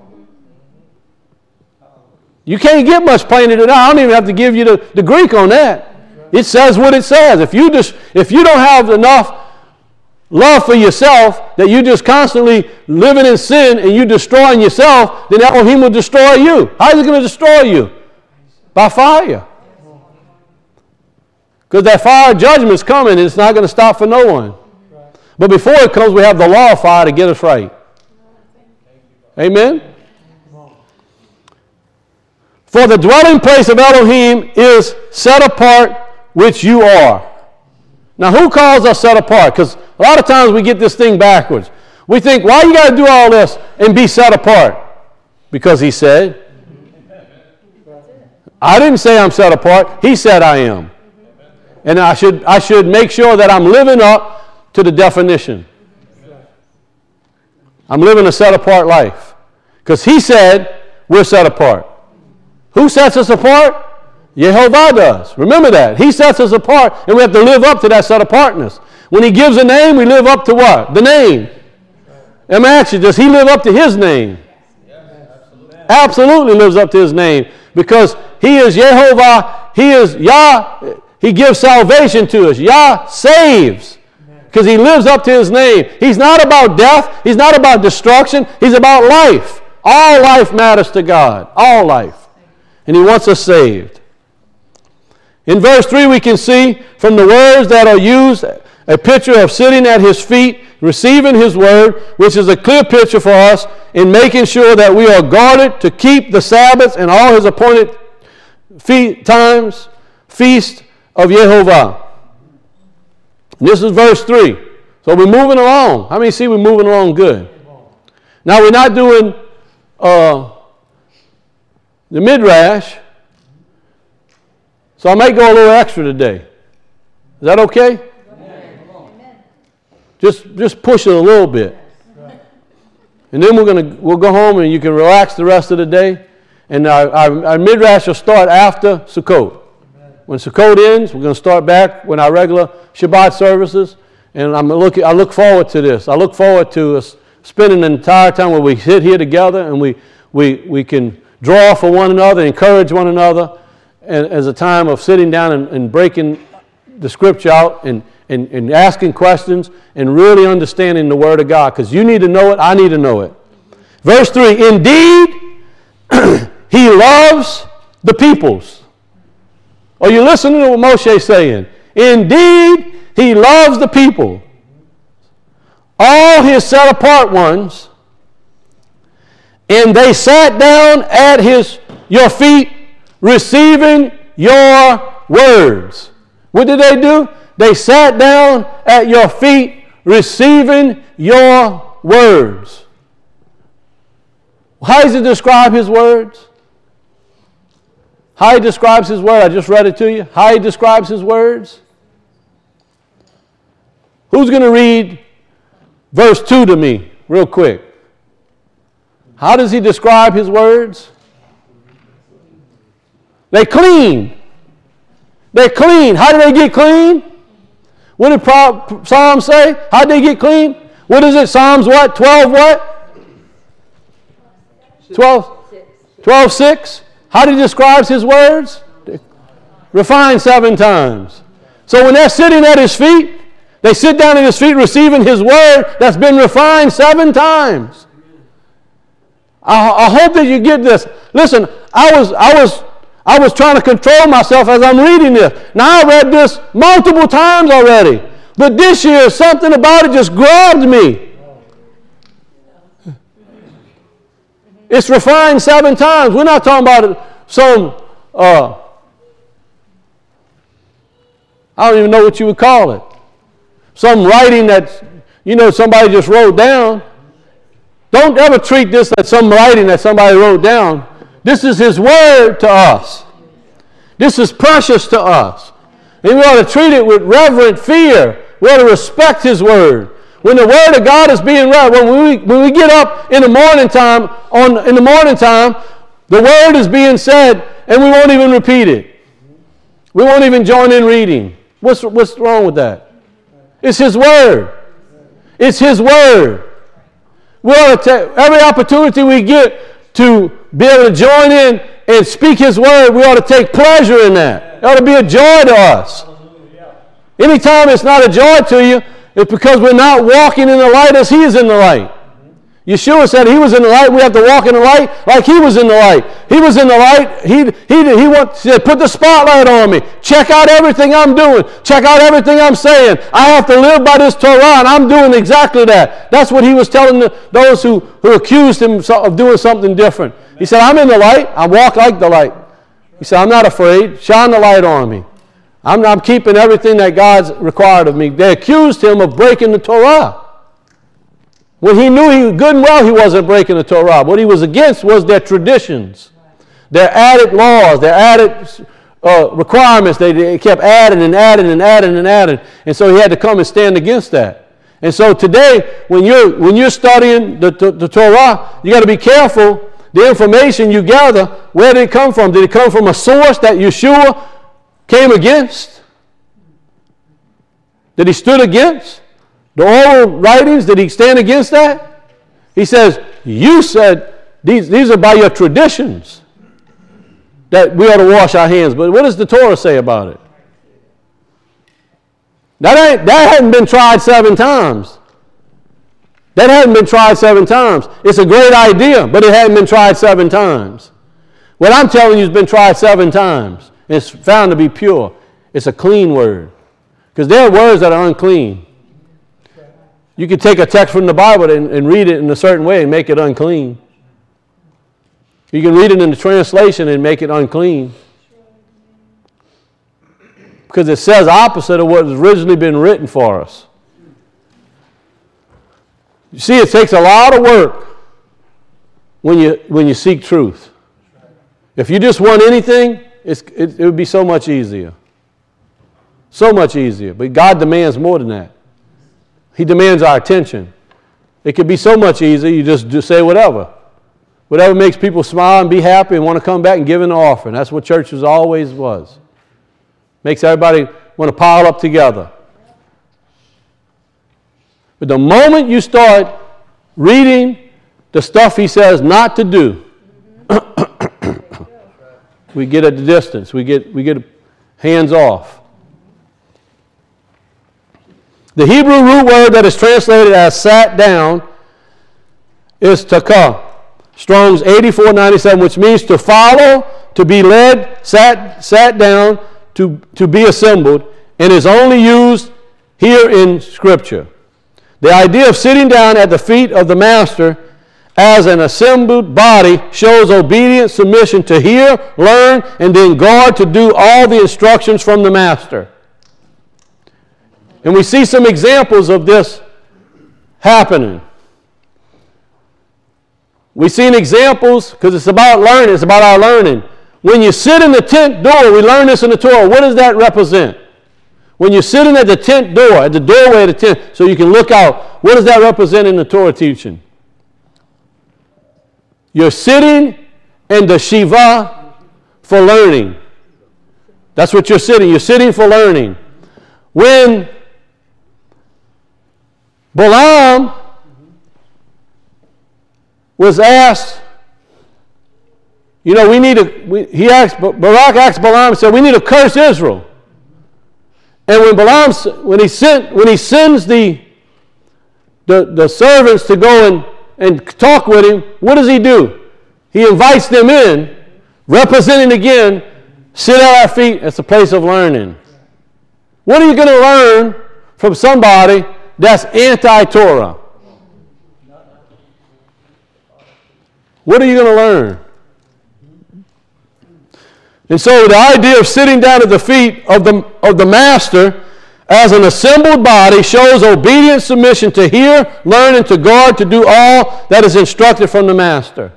You can't get much plainer than that. I don't even have to give you the Greek on that. It says what it says. If you don't have enough love for yourself that you just constantly living in sin and you destroying yourself, then Elohim will destroy you. How is he going to destroy you? By fire. Because that fire judgment is coming and it's not going to stop for no one. But before it comes, we have the law of fire to get us right. Amen? For the dwelling place of Elohim is set apart, which you are. Now, who calls us set apart? Because a lot of times we get this thing backwards. We think, why you got to do all this and be set apart? Because he said. I didn't say I'm set apart. He said I am. And I should make sure that I'm living up to the definition. I'm living a set apart life. Because he said we're set apart. Who sets us apart? Jehovah does. Remember that. He sets us apart, and we have to live up to that set apartness. When he gives a name, we live up to what? The name. Let me ask you, does he live up to his name? Absolutely lives up to his name. Because he is Jehovah, he is Yah, he gives salvation to us. Yah saves. Because he lives up to his name. He's not about death, he's not about destruction, he's about life. All life matters to God. All life. And he wants us saved. In verse 3 we can see from the words that are used a picture of sitting at his feet, receiving his word, which is a clear picture for us in making sure that we are guarded to keep the Sabbaths and all his appointed feast of Jehovah. And this is verse 3. So we're moving along. How many see we're moving along good? Now we're not doing the midrash, so I might go a little extra today. Is that okay? Amen. Just push it a little bit. And then we'll go home and you can relax the rest of the day. And our midrash will start after Sukkot. When Sukkot ends, we're going to start back with our regular Shabbat services. And I look forward to this. I look forward to us spending the entire time where we sit here together and we can draw for one another, encourage one another, and as a time of sitting down and breaking the scripture out and asking questions and really understanding the Word of God. Because you need to know it, I need to know it. Verse 3, indeed, he loves the peoples. Are you listening to what Moshe is saying? Indeed, he loves the people. All his set apart ones. And they sat down at your feet, receiving your words. What did they do? They sat down at your feet, receiving your words. How does he describe his words? How he describes his word, I just read it to you. How he describes his words. Who's going to read verse 2 to me real quick? How does he describe his words? They clean. They're clean. How do they get clean? What did Psalms say? How did they get clean? What is it? Psalms what? 12 what? 12:6. How did he describe his words? Refined 7 times. So when they're sitting at his feet, they sit down at his feet receiving his word that's been refined 7 times. I hope that you get this. Listen, I was trying to control myself as I'm reading this. Now I read this multiple times already. But this year, something about it just grabbed me. It's refined 7 times. We're not talking about some, I don't even know what you would call it. Some writing that, somebody just wrote down. Don't ever treat this as some writing that somebody wrote down. This is his word to us. This is precious to us. And we ought to treat it with reverent fear. We ought to respect his word. When the word of God is being read, when we get up in the morning time, the word is being said, and we won't even repeat it. We won't even join in reading. What's wrong with that? It's his word. It's his word. We ought to take every opportunity we get to be able to join in and speak his word. We ought to take pleasure in that. It ought to be a joy to us. Anytime it's not a joy to you, it's because we're not walking in the light as he is in the light. Yeshua said he was in the light. We have to walk in the light like he was in the light. He was in the light. He said, put the spotlight on me. Check out everything I'm doing. Check out everything I'm saying. I have to live by this Torah, and I'm doing exactly that. That's what he was telling those who accused him of doing something different. He said, I'm in the light. I walk like the light. He said, I'm not afraid. Shine the light on me. I'm keeping everything that God's required of me. They accused him of breaking the Torah. When he knew good and well he wasn't breaking the Torah. What he was against was their traditions, their added laws, their added requirements. They kept adding and adding and adding and adding. And so he had to come and stand against that. And so today, when you're studying the Torah, you got to be careful. The information you gather, where did it come from? Did it come from a source that Yeshua came against? That he stood against? The oral writings, did he stand against that? He says, you said these are by your traditions that we ought to wash our hands. But what does the Torah say about it? That hadn't been tried 7 times. That hadn't been tried 7 times. It's a great idea, but it hadn't been tried 7 times. What I'm telling you has been tried 7 times. It's found to be pure. It's a clean word. Because there are words that are unclean. You could take a text from the Bible and read it in a certain way and make it unclean. You can read it in the translation and make it unclean. Because it says opposite of what has originally been written for us. You see, it takes a lot of work when you seek truth. If you just want anything, it would be so much easier. So much easier. But God demands more than that. He demands our attention. It could be so much easier, you just say whatever. Whatever makes people smile and be happy and want to come back and give an offering. That's what churches always was. Makes everybody want to pile up together. But the moment you start reading the stuff he says not to do, we get at the distance. We get hands off. The Hebrew root word that is translated as sat down is takah. Strong's 8497, which means to follow, to be led, sat down, to be assembled, and is only used here in Scripture. The idea of sitting down at the feet of the Master as an assembled body shows obedient submission to hear, learn, and then guard to do all the instructions from the Master. And we see some examples of this happening. We've seen examples because it's about learning. It's about our learning. When you sit in the tent door, we learn this in the Torah. What does that represent? When you're sitting at the tent door, at the doorway of the tent, so you can look out, what does that represent in the Torah teaching? You're sitting in the Shiva for learning. That's what you're sitting. You're sitting for learning. When Balaam was asked, Barak asked Balaam and said, we need to curse Israel. And when he sends the servants to go and talk with him, what does he do? He invites them in, representing again, sit at our feet. It's a place of learning. What are you going to learn from somebody that's anti-Torah? What are you going to learn? And so the idea of sitting down at the feet of the Master as an assembled body shows obedient submission to hear, learn, and to guard to do all that is instructed from the Master.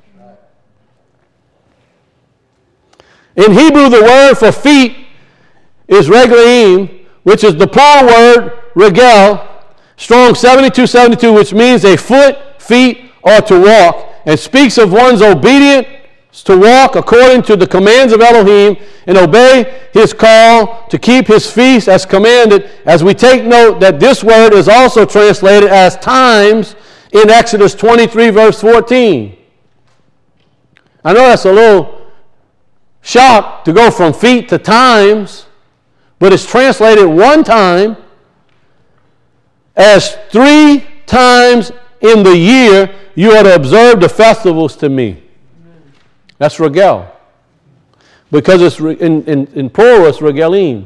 In Hebrew, the word for feet is reglaim, which is the plural word regel, Strong 7272, which means a foot, feet, or to walk, and speaks of one's obedience to walk according to the commands of Elohim and obey his call to keep his feast as commanded, as we take note that this word is also translated as times in Exodus 23, verse 14. I know that's a little shock to go from feet to times, but it's translated one time as 3 times in the year you are to observe the festivals to me. That's regel. Because it's in plural, it's regelim.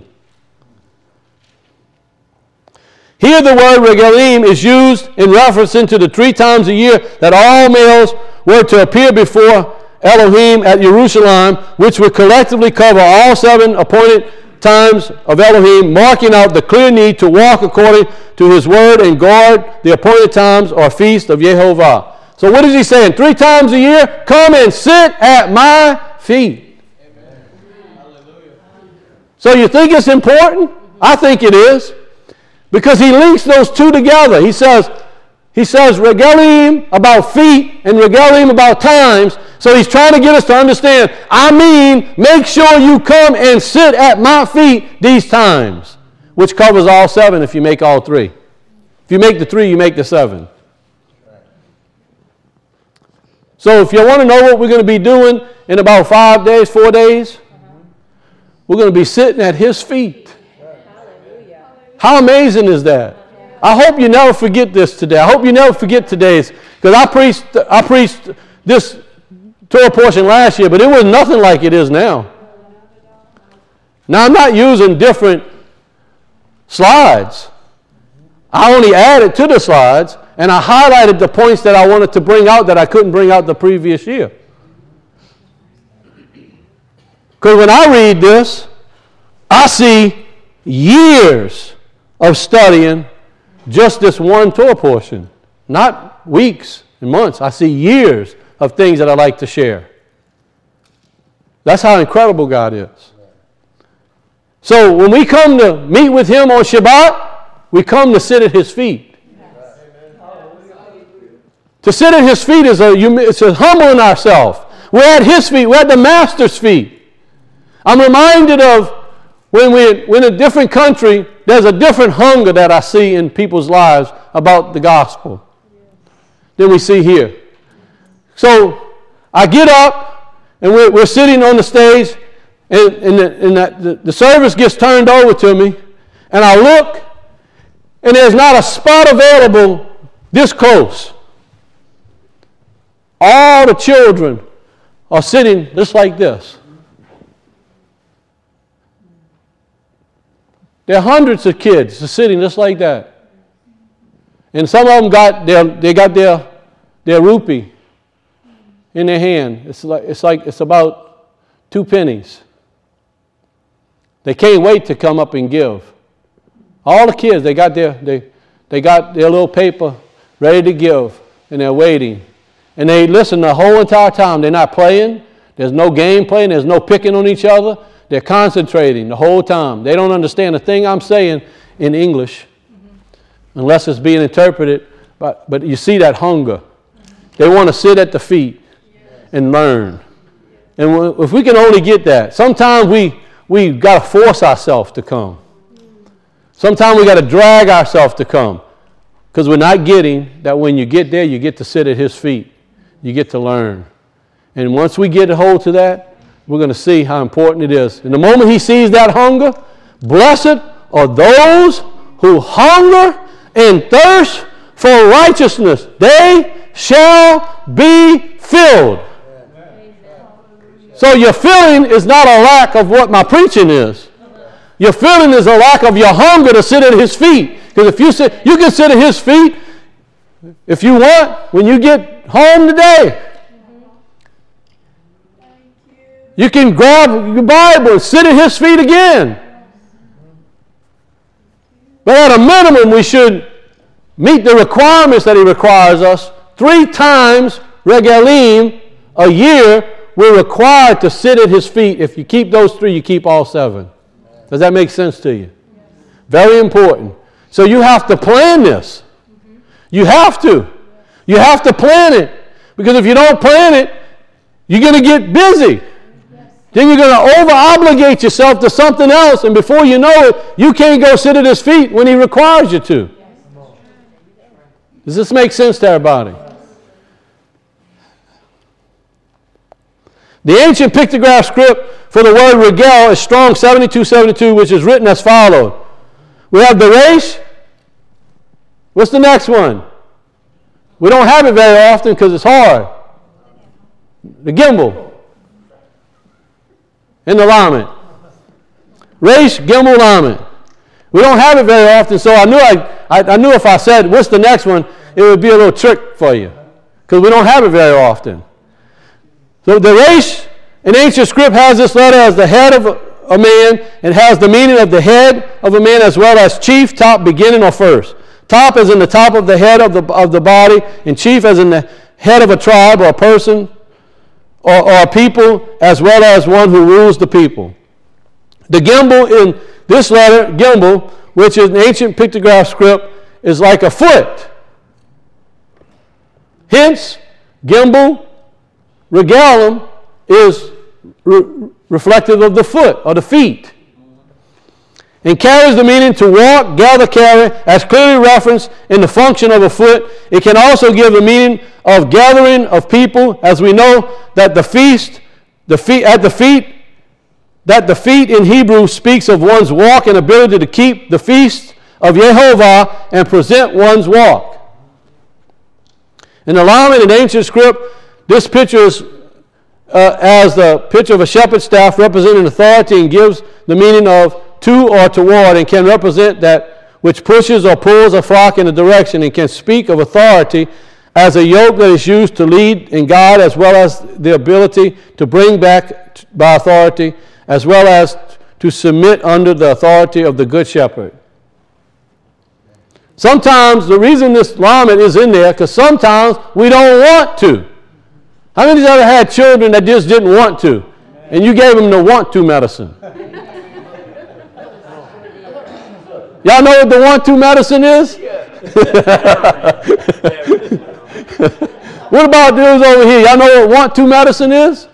Here the word regelim is used in reference to the 3 times a year that all males were to appear before Elohim at Jerusalem, which would collectively cover all 7 appointed times of Elohim, marking out the clear need to walk according to his word and guard the appointed times or feast of Yehovah. So what is he saying? 3 times a year, come and sit at my feet. Amen. So you think it's important? I think it is. Because he links those two together. He says regalim about feet and regalim about times. So he's trying to get us to understand, I mean, make sure you come and sit at my feet these times, which covers all 7 if you make all 3. If you make the 3, you make the 7. So if you want to know what we're going to be doing in about 5 days, 4 days, we're going to be sitting at his feet. How amazing is that? I hope you never forget this today. I hope you never forget today's, because I preached this Torah portion last year, but it was nothing like it is now. Now I'm not using different slides. I only added to the slides, and I highlighted the points that I wanted to bring out that I couldn't bring out the previous year. Because when I read this, I see years of studying just this one Torah portion. Not weeks and months. I see years of things that I like to share. That's how incredible God is. So when we come to meet with him on Shabbat, we come to sit at his feet. To sit at his feet is it's humbling ourselves. We're at his feet. We're at the master's feet. I'm reminded of when we're in a different country, there's a different hunger that I see in people's lives about the gospel than we see here. So I get up, and we're sitting on the stage, and the service gets turned over to me, and I look, and there's not a spot available this close. All the children are sitting just like this. There are hundreds of kids sitting just like that. And some of them got their rupee in their hand. It's about 2 pennies. They can't wait to come up and give. All the kids, they got their little paper ready to give, and they're waiting. And they listen the whole entire time. They're not playing. There's no game playing. There's no picking on each other. They're concentrating the whole time. They don't understand a thing I'm saying in English unless it's being interpreted. But you see that hunger. They want to sit at the feet and learn. And if we can only get that, sometimes we got to force ourselves to come. Sometimes we got to drag ourselves to come, because we're not getting that when you get there, you get to sit at his feet. You get to learn. And once we get a hold to that, we're going to see how important it is. And the moment he sees that hunger, blessed are those who hunger and thirst for righteousness. They shall be filled. So your filling is not a lack of what my preaching is. Your filling is a lack of your hunger to sit at his feet. Because if you can sit at his feet if you want when you get home today. You can grab your Bible and sit at his feet again. But at a minimum, we should meet the requirements that he requires us. 3 times regalim a year, we're required to sit at his feet. If you keep those 3, you keep all 7. Does that make sense to you? Very important. So you have to plan this. You have to. You have to plan it. Because if you don't plan it, you're going to get busy. Then you're going to over-obligate yourself to something else, and before you know it, you can't go sit at his feet when he requires you to. Does this make sense to everybody? The ancient pictograph script for the word regel is Strong 7272, which is written as follows. We have the resh. What's the next one? We don't have it very often because it's hard. The gimbal. And the lamed. Resh, Gimel, Lamed. We don't have it very often, so I knew if I said, what's the next one, it would be a little trick for you. Because we don't have it very often. So the Resh in ancient script has this letter as the head a man and has the meaning of the head of a man as well as chief, top, beginning, or first. Top as in the top of the head of the body, and chief as in the head of a tribe or a person or a people, as well as one who rules the people. The gimbal in this letter, gimbal, which is an ancient pictograph script, is like a foot. Hence, gimbal, regalum, is reflective of the foot or the feet. And carries the meaning to walk, gather, carry, as clearly referenced in the function of a foot. It can also give the meaning of gathering of people, as we know that the feet in Hebrew speaks of one's walk and ability to keep the feast of Yehovah and present one's walk. In the Lamed in ancient script, this picture is as the picture of a shepherd's staff representing authority and gives the meaning of to or toward, and can represent that which pushes or pulls a flock in a direction, and can speak of authority as a yoke that is used to lead and guide, as well as the ability to bring back by authority, as well as to submit under the authority of the good shepherd. Sometimes the reason this Lamed is in there, because sometimes we don't want to. How many of you ever had children that just didn't want to, and you gave them the want to medicine? Y'all know what the want-to medicine is? What about those over here? Y'all know what want-to medicine is?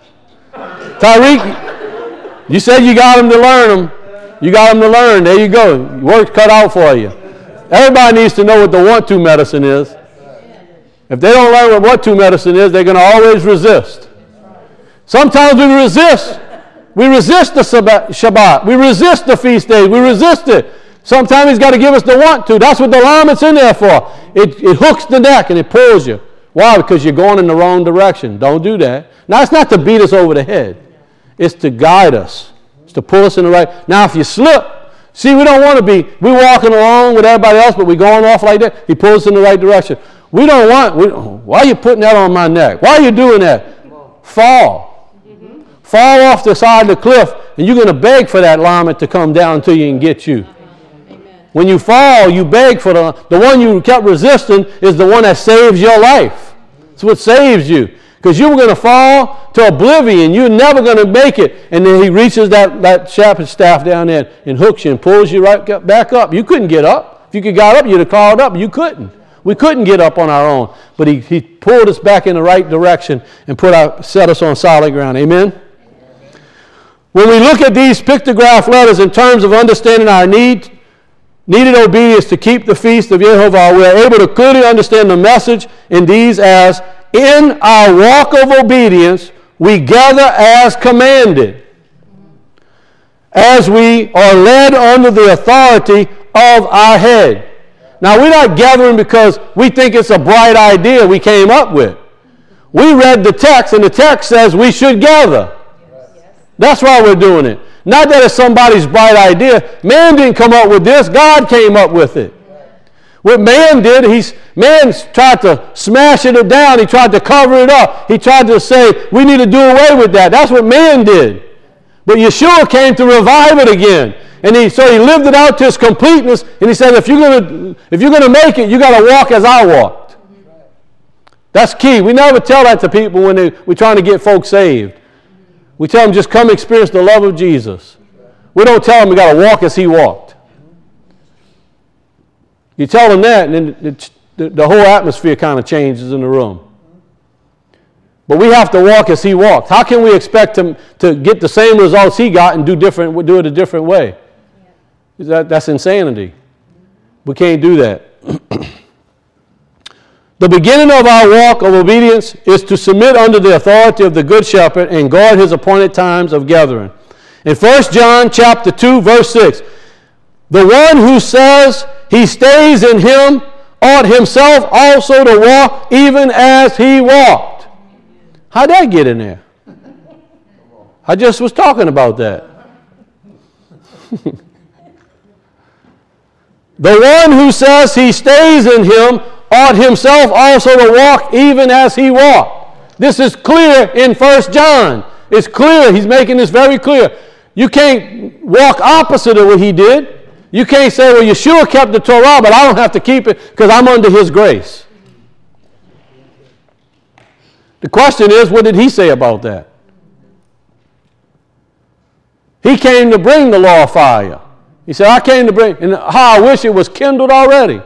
Tyreek, you said you got them to learn them. You got them to learn. There you go. Work's cut out for you. Everybody needs to know what the want-to medicine is. If they don't learn what want-to medicine is, they're going to always resist. Sometimes we resist. We resist the Shabbat. We resist the feast days. We resist it. Sometimes he's got to give us the want to. That's what the Lamed's in there for. It hooks the neck and it pulls you. Why? Because you're going in the wrong direction. Don't do that. Now, it's not to beat us over the head. It's to guide us. It's to pull us in the right. Now, if you slip, see, we don't want to be, we're walking along with everybody else, but we're going off like that. He pulls us in the right direction. We don't want, why are you putting that on my neck? Why are you doing that? Fall. Fall off the side of the cliff, and you're going to beg for that Lamed to come down to you and get you. When you fall, you beg for the one you kept resisting is the one that saves your life. It's what saves you. Because you were going to fall to oblivion. You're never going to make it. And then he reaches that shepherd's staff down there and hooks you and pulls you right back up. You couldn't get up. If you could got up, you'd have crawled up. You couldn't. We couldn't get up on our own. But he pulled us back in the right direction and set us on solid ground. Amen? When we look at these pictograph letters in terms of understanding our needed obedience to keep the feast of Yehovah, we are able to clearly understand the message in these as, in our walk of obedience, we gather as commanded, as we are led under the authority of our head. Now, we're not gathering because we think it's a bright idea we came up with. We read the text, and the text says we should gather. That's why we're doing it. Not that it's somebody's bright idea. Man didn't come up with this. God came up with it. What man did, man tried to smash it down. He tried to cover it up. He tried to say, we need to do away with that. That's what man did. But Yeshua came to revive it again. And so he lived it out to its completeness. And he said, if you're going to make it, you got to walk as I walked. That's key. We never tell that to people when we're trying to get folks saved. We tell them just come experience the love of Jesus. We don't tell them we got to walk as he walked. You tell them that, and then the whole atmosphere kind of changes in the room. But we have to walk as he walked. How can we expect him to get the same results he got and do it a different way? That's insanity. We can't do that. The beginning of our walk of obedience is to submit under the authority of the Good Shepherd and guard his appointed times of gathering. In 1 John chapter 2, verse 6, the one who says he stays in him ought himself also to walk even as he walked. How'd that get in there? I just was talking about that. The one who says he stays in him ought himself also to walk even as he walked. This is clear in 1 John. It's clear. He's making this very clear. You can't walk opposite of what he did. You can't say, well, Yeshua kept the Torah, but I don't have to keep it because I'm under his grace. The question is, what did he say about that? He came to bring the law of fire. He said, I came to bring, and how I wish it was kindled already.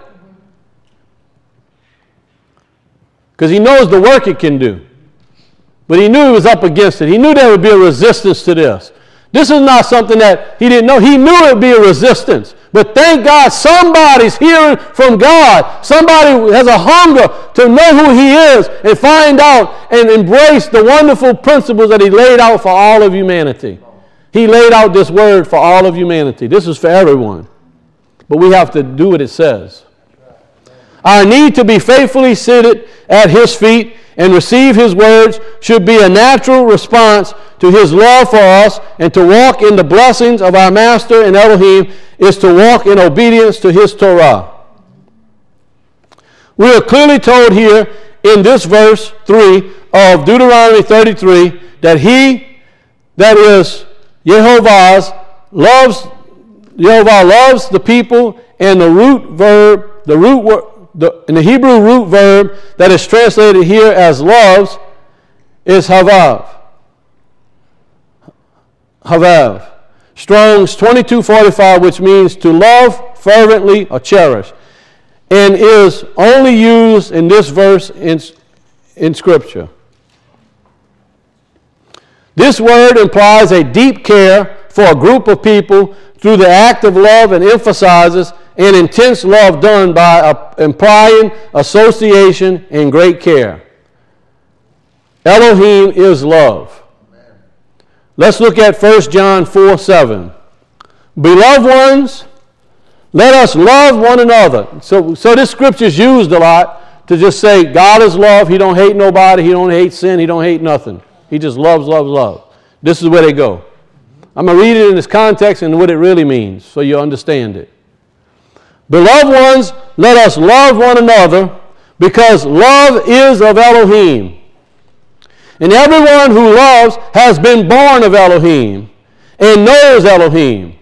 Because he knows the work it can do. But he knew he was up against it. He knew there would be a resistance to this. This is not something that he didn't know. He knew it would be a resistance. But thank God somebody's hearing from God. Somebody has a hunger to know who he is and find out and embrace the wonderful principles that he laid out for all of humanity. He laid out this word for all of humanity. This is for everyone. But we have to do what it says. Our need to be faithfully seated at his feet and receive his words should be a natural response to his love for us, and to walk in the blessings of our Master and Elohim is to walk in obedience to his Torah. We are clearly told here in this verse 3 of Deuteronomy 33 that he, that is Yehovah, loves the people, and the Hebrew root verb that is translated here as loves is havav. Havav. Strong's 2245, which means to love fervently or cherish, and is only used in this verse in Scripture. This word implies a deep care for a group of people through the act of love, and emphasizes an intense love done by implying association and great care. Elohim is love. Let's look at 1 John 4:7. Beloved ones, let us love one another. So this scripture is used a lot to just say God is love. He don't hate nobody. He don't hate sin. He don't hate nothing. He just loves, loves, loves. This is where they go. I'm going to read it in its context and what it really means so you understand it. Beloved ones, let us love one another, because love is of Elohim. And everyone who loves has been born of Elohim and knows Elohim.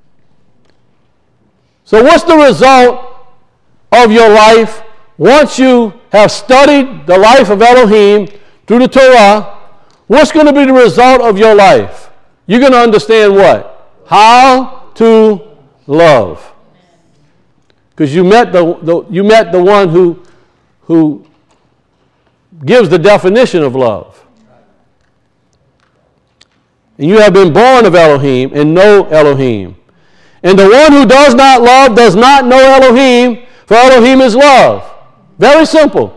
So what's the result of your life once you have studied the life of Elohim through the Torah? What's going to be the result of your life? You're going to understand what? How to love. Because you met the one who gives the definition of love. And you have been born of Elohim and know Elohim. And the one who does not love does not know Elohim, for Elohim is love. Very simple.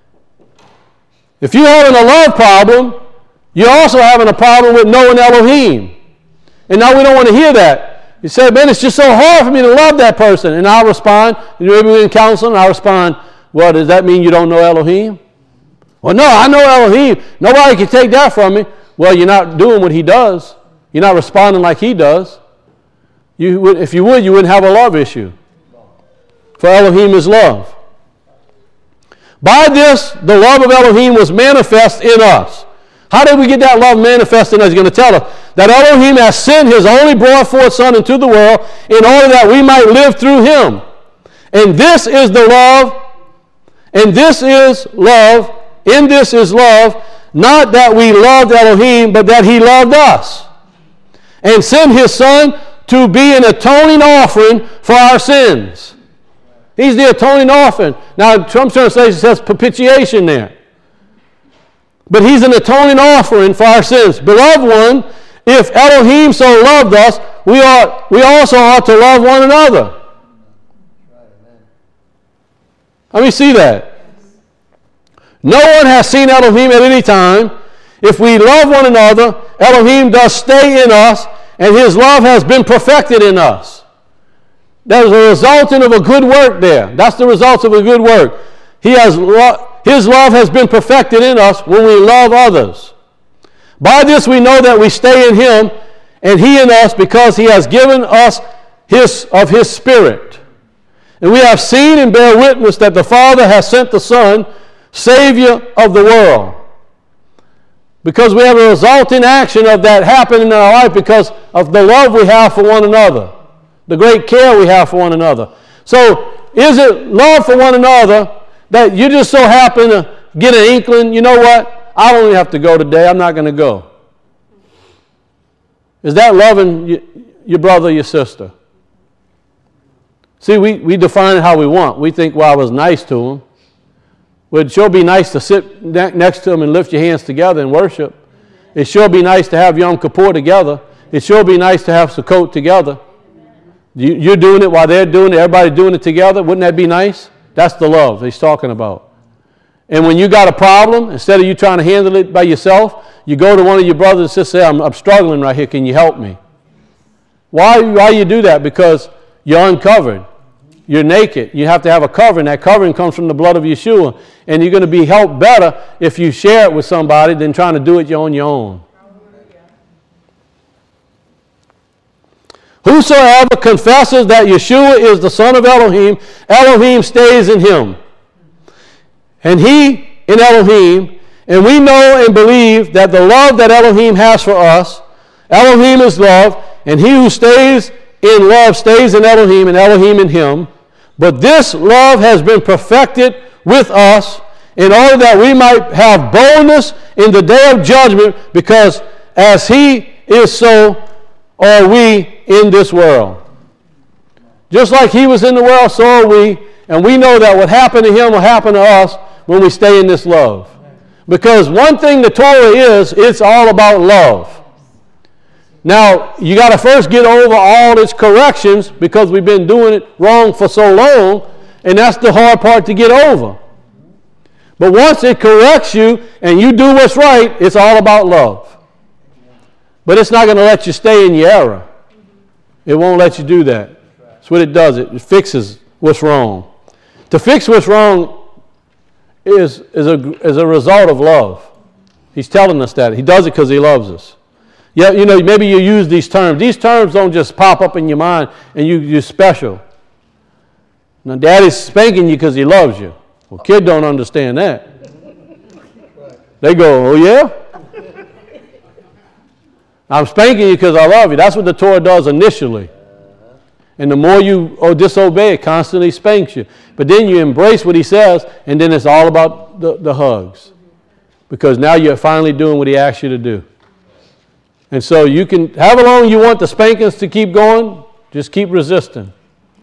If you're having a love problem, you're also having a problem with knowing Elohim. And now we don't want to hear that. You say, man, it's just so hard for me to love that person. And I'll respond, maybe we're in counseling, I'll respond, well, does that mean you don't know Elohim? Well, no, I know Elohim. Nobody can take that from me. Well, you're not doing what he does. You're not responding like he does. If you would, you wouldn't have a love issue. For Elohim is love. By this, the love of Elohim was manifest in us. How did we get that love manifest in us? He's going to tell us that Elohim has sent his only brought forth Son into the world in order that we might live through him. And this is the love, and this is love, in this is love, not that we loved Elohim, but that he loved us and sent his Son to be an atoning offering for our sins. He's the atoning offering. Now, some translations says propitiation there. But he's an atoning offering for our sins. Beloved one, if Elohim so loved us, we also ought to love one another. Let me see that. No one has seen Elohim at any time. If we love one another, Elohim does stay in us, and his love has been perfected in us. That is a resultant of a good work there. That's the results of a good work. His love has been perfected in us when we love others. By this we know that we stay in him, and he in us, because he has given us of his Spirit. And we have seen and bear witness that the Father has sent the Son, Savior of the world. Because we have a resulting action of that happening in our life because of the love we have for one another, the great care we have for one another. So is it love for one another that you just so happen to get an inkling, you know what, I don't even have to go today, I'm not going to go? Is that loving your brother or your sister? See, we define it how we want. We think, well, I was nice to him. Well, it'd sure be nice to sit next to him and lift your hands together and worship. It'd sure be nice to have Yom Kippur together. It'd sure be nice to have Sukkot together. You're doing it while they're doing it, everybody doing it together. Wouldn't that be nice? That's the love he's talking about. And when you got a problem, instead of you trying to handle it by yourself, you go to one of your brothers and sisters and say, I'm struggling right here, can you help me? Why you do that? Because you're uncovered. You're naked. You have to have a covering. That covering comes from the blood of Yeshua. And you're going to be helped better if you share it with somebody than trying to do it on your own. Whosoever confesses that Yeshua is the Son of Elohim, Elohim stays in him. And he in Elohim. And we know and believe that the love that Elohim has for us, Elohim is love, and he who stays in love stays in Elohim and Elohim in him. But this love has been perfected with us in order that we might have boldness in the day of judgment, because as he is, so are we in this world. Just like he was in the world, so are we. And we know that what happened to him will happen to us when we stay in this love. Because one thing the Torah is, it's all about love. Now, you got to first get over all its corrections because we've been doing it wrong for so long, and that's the hard part to get over. But once it corrects you and you do what's right, it's all about love. But it's not going to let you stay in your error. It won't let you do that. That's what it does. It fixes what's wrong. To fix what's wrong is a result of love. He's telling us that. He does it because he loves us. Yeah, you know, maybe you use these terms. These terms don't just pop up in your mind and you're special. Now, Daddy's spanking you because he loves you. Well, kids don't understand that. They go, oh, yeah? I'm spanking you because I love you. That's what the Torah does initially. And the more you disobey, it constantly spanks you. But then you embrace what he says, and then it's all about the hugs. Because now you're finally doing what he asks you to do. And so you can, however long you want the spankings to keep going, just keep resisting.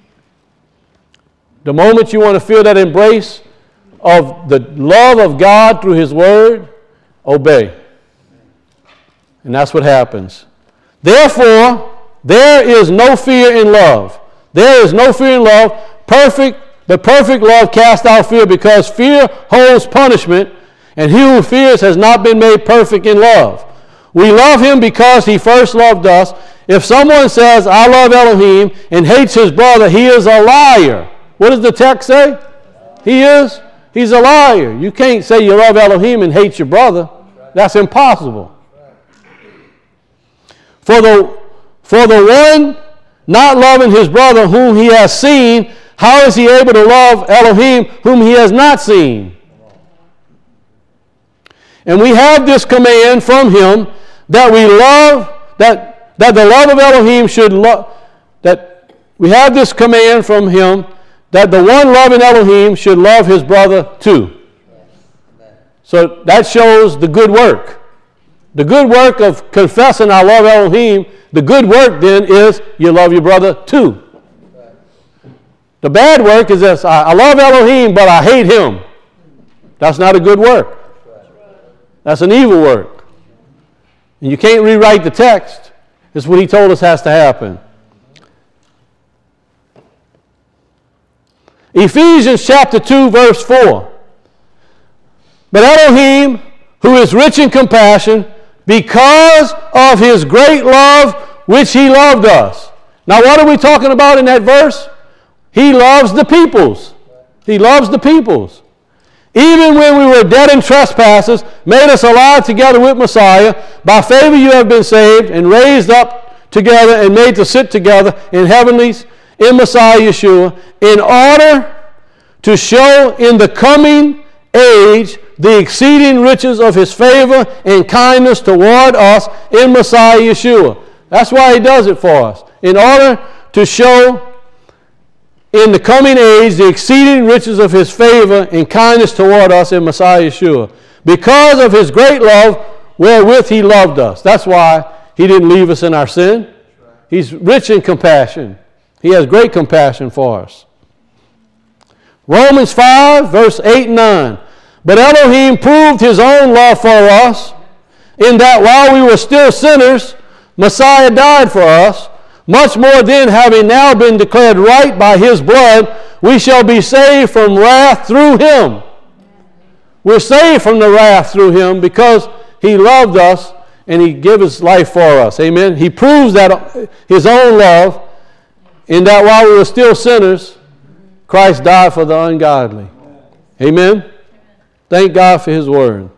The moment you want to feel that embrace of the love of God through his word, obey. And that's what happens. Therefore, there is no fear in love. There is no fear in love. The perfect love casts out fear, because fear holds punishment, and he who fears has not been made perfect in love. We love him because he first loved us. If someone says, I love Elohim, and hates his brother, he is a liar. What does the text say? He's a liar. You can't say you love Elohim and hate your brother. That's impossible. For the one not loving his brother whom he has seen, how is he able to love Elohim whom he has not seen? And we have this command from him that we love, that the love of Elohim should love, that we have this command from him that the one loving Elohim should love his brother too. So that shows the good work. The good work of confessing I love Elohim, the good work then is you love your brother too. The bad work is this: I love Elohim, but I hate him. That's not a good work. That's an evil work. And you can't rewrite the text. It's what he told us has to happen. Ephesians chapter 2, verse 4. But Elohim, who is rich in compassion, because of his great love which he loved us. Now, what are we talking about in that verse? He loves the peoples. He loves the peoples. Even when we were dead in trespasses, made us alive together with Messiah. By favor you have been saved and raised up together and made to sit together in heavenlies in Messiah Yeshua, in order to show in the coming age age the exceeding riches of his favor and kindness toward us in Messiah Yeshua. That's why he does it for us. In order to show in the coming age the exceeding riches of his favor and kindness toward us in Messiah Yeshua. Because of his great love wherewith he loved us. That's why he didn't leave us in our sin. He's rich in compassion. He has great compassion for us. Romans 5, verse 8 and 9. But Elohim proved his own love for us, in that while we were still sinners, Messiah died for us. Much more then, having now been declared right by his blood, we shall be saved from wrath through him. We're saved from the wrath through him because he loved us and he gave his life for us. Amen. He proves that his own love, in that while we were still sinners, Christ died for the ungodly. Amen. Thank God for his word.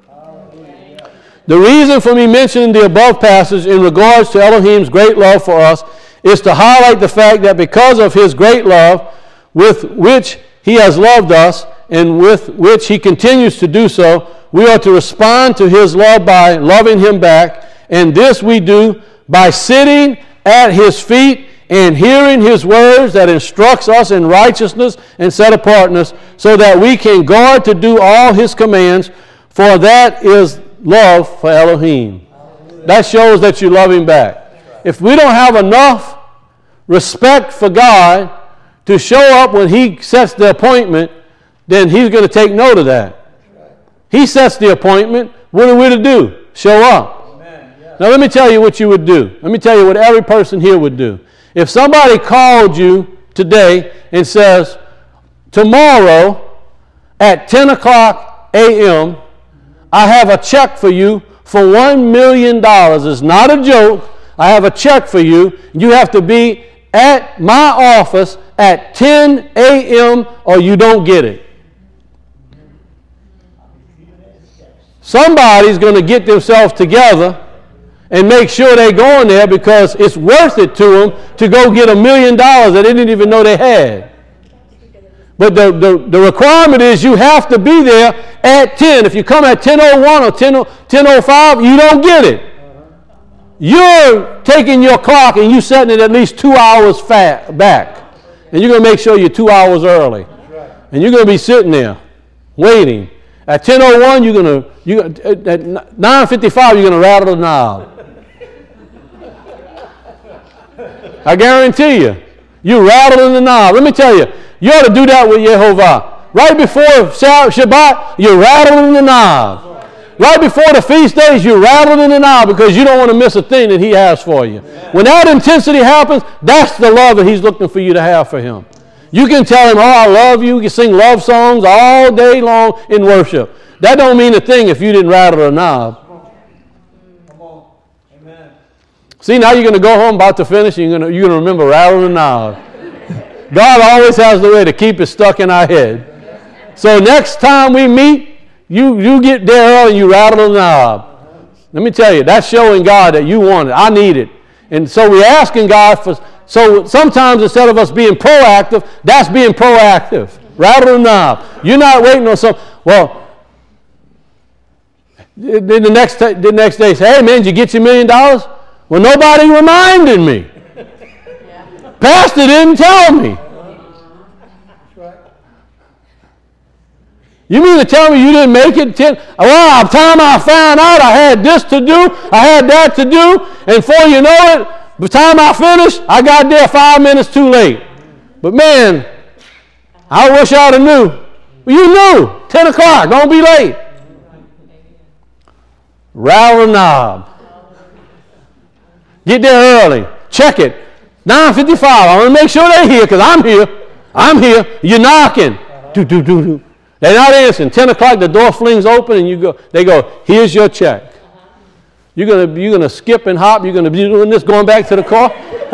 The reason for me mentioning the above passage in regards to Elohim's great love for us is to highlight the fact that because of his great love with which he has loved us and with which he continues to do so, we are to respond to his love by loving him back. And this we do by sitting at his feet and hearing his words that instructs us in righteousness and set apartness, so that we can guard to do all his commands, for that is love for Elohim. That shows that you love him back. If we don't have enough respect for God to show up when he sets the appointment, then he's going to take note of that. He sets the appointment. What are we to do? Show up. Now let me tell you what you would do. Let me tell you what every person here would do. If somebody called you today and says, tomorrow at 10 o'clock a.m., I have a check for you for $1 million. It's not a joke. I have a check for you. You have to be at my office at 10 a.m. or you don't get it. Somebody's going to get themselves together and make sure they're going there, because it's worth it to them to go get $1 million that they didn't even know they had. But the requirement is you have to be there at 10. If you come at 10:01 or 10:05, you don't get it. You're taking your clock and you're setting it at least 2 hours back. And you're going to make sure you're 2 hours early. And you're going to be sitting there waiting. At 10:01, at 9:55, you're going to rattle the knob. I guarantee you. You're rattling the knob. Let me tell you, you ought to do that with Yehovah. Right before Shabbat, you're rattling the knob. Right before the feast days, you're rattling the knob because you don't want to miss a thing that he has for you. When that intensity happens, that's the love that he's looking for you to have for him. You can tell him, oh, I love you. You can sing love songs all day long in worship. That don't mean a thing if you didn't rattle the knob. See, now you're going to go home about to finish, and you're going to remember rattling the knob. God always has the way to keep it stuck in our head. So next time we meet, you get there early and you rattle the knob. Let me tell you, that's showing God that you want it. I need it. And so we're asking God for, so sometimes instead of us being proactive, that's being proactive. Rattle the knob. You're not waiting on some, well, then the next day say, hey man, did you get your $1 million? Well, nobody reminded me. Pastor didn't tell me. You mean to tell me you didn't make it 10? Well, by the time I found out I had this to do, I had that to do, and before you know it, by the time I finished, I got there 5 minutes too late. But man, I wish I'd have knew. Well, you knew. 10 o'clock, don't be late. Rattle the knob. Get there early. Check it. 9:55. I want to make sure they're here because I'm here. I'm here. You're knocking. Do. They're not answering. 10 o'clock, the door flings open and you go. They go, here's your check. You're gonna skip and hop. You're gonna be doing this, going back to the car.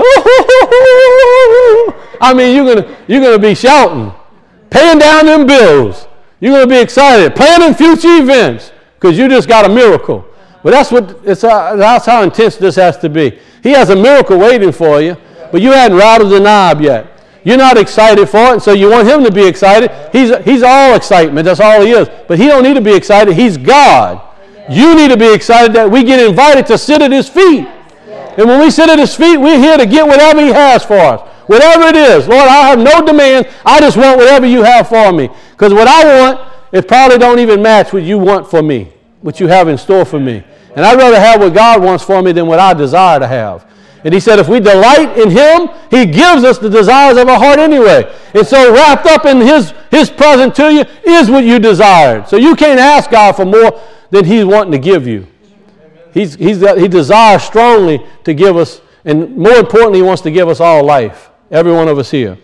I mean, you're gonna be shouting, paying down them bills. You're gonna be excited, planning future events because you just got a miracle. But that's how intense this has to be. He has a miracle waiting for you, but you hadn't rattled the knob yet. You're not excited for it, and so you want him to be excited. He's all excitement. That's all he is. But he don't need to be excited. He's God. Amen. You need to be excited that we get invited to sit at his feet. Yes. And when we sit at his feet, we're here to get whatever he has for us. Whatever it is. Lord, I have no demand. I just want whatever you have for me. Because what I want, it probably don't even match what you want for me, what you have in store for me. And I'd rather have what God wants for me than what I desire to have. And he said if we delight in him, he gives us the desires of our heart anyway. And so wrapped up in his present to you is what you desired. So you can't ask God for more than he's wanting to give you. He desires strongly to give us, and more importantly, he wants to give us all life. Every one of us here.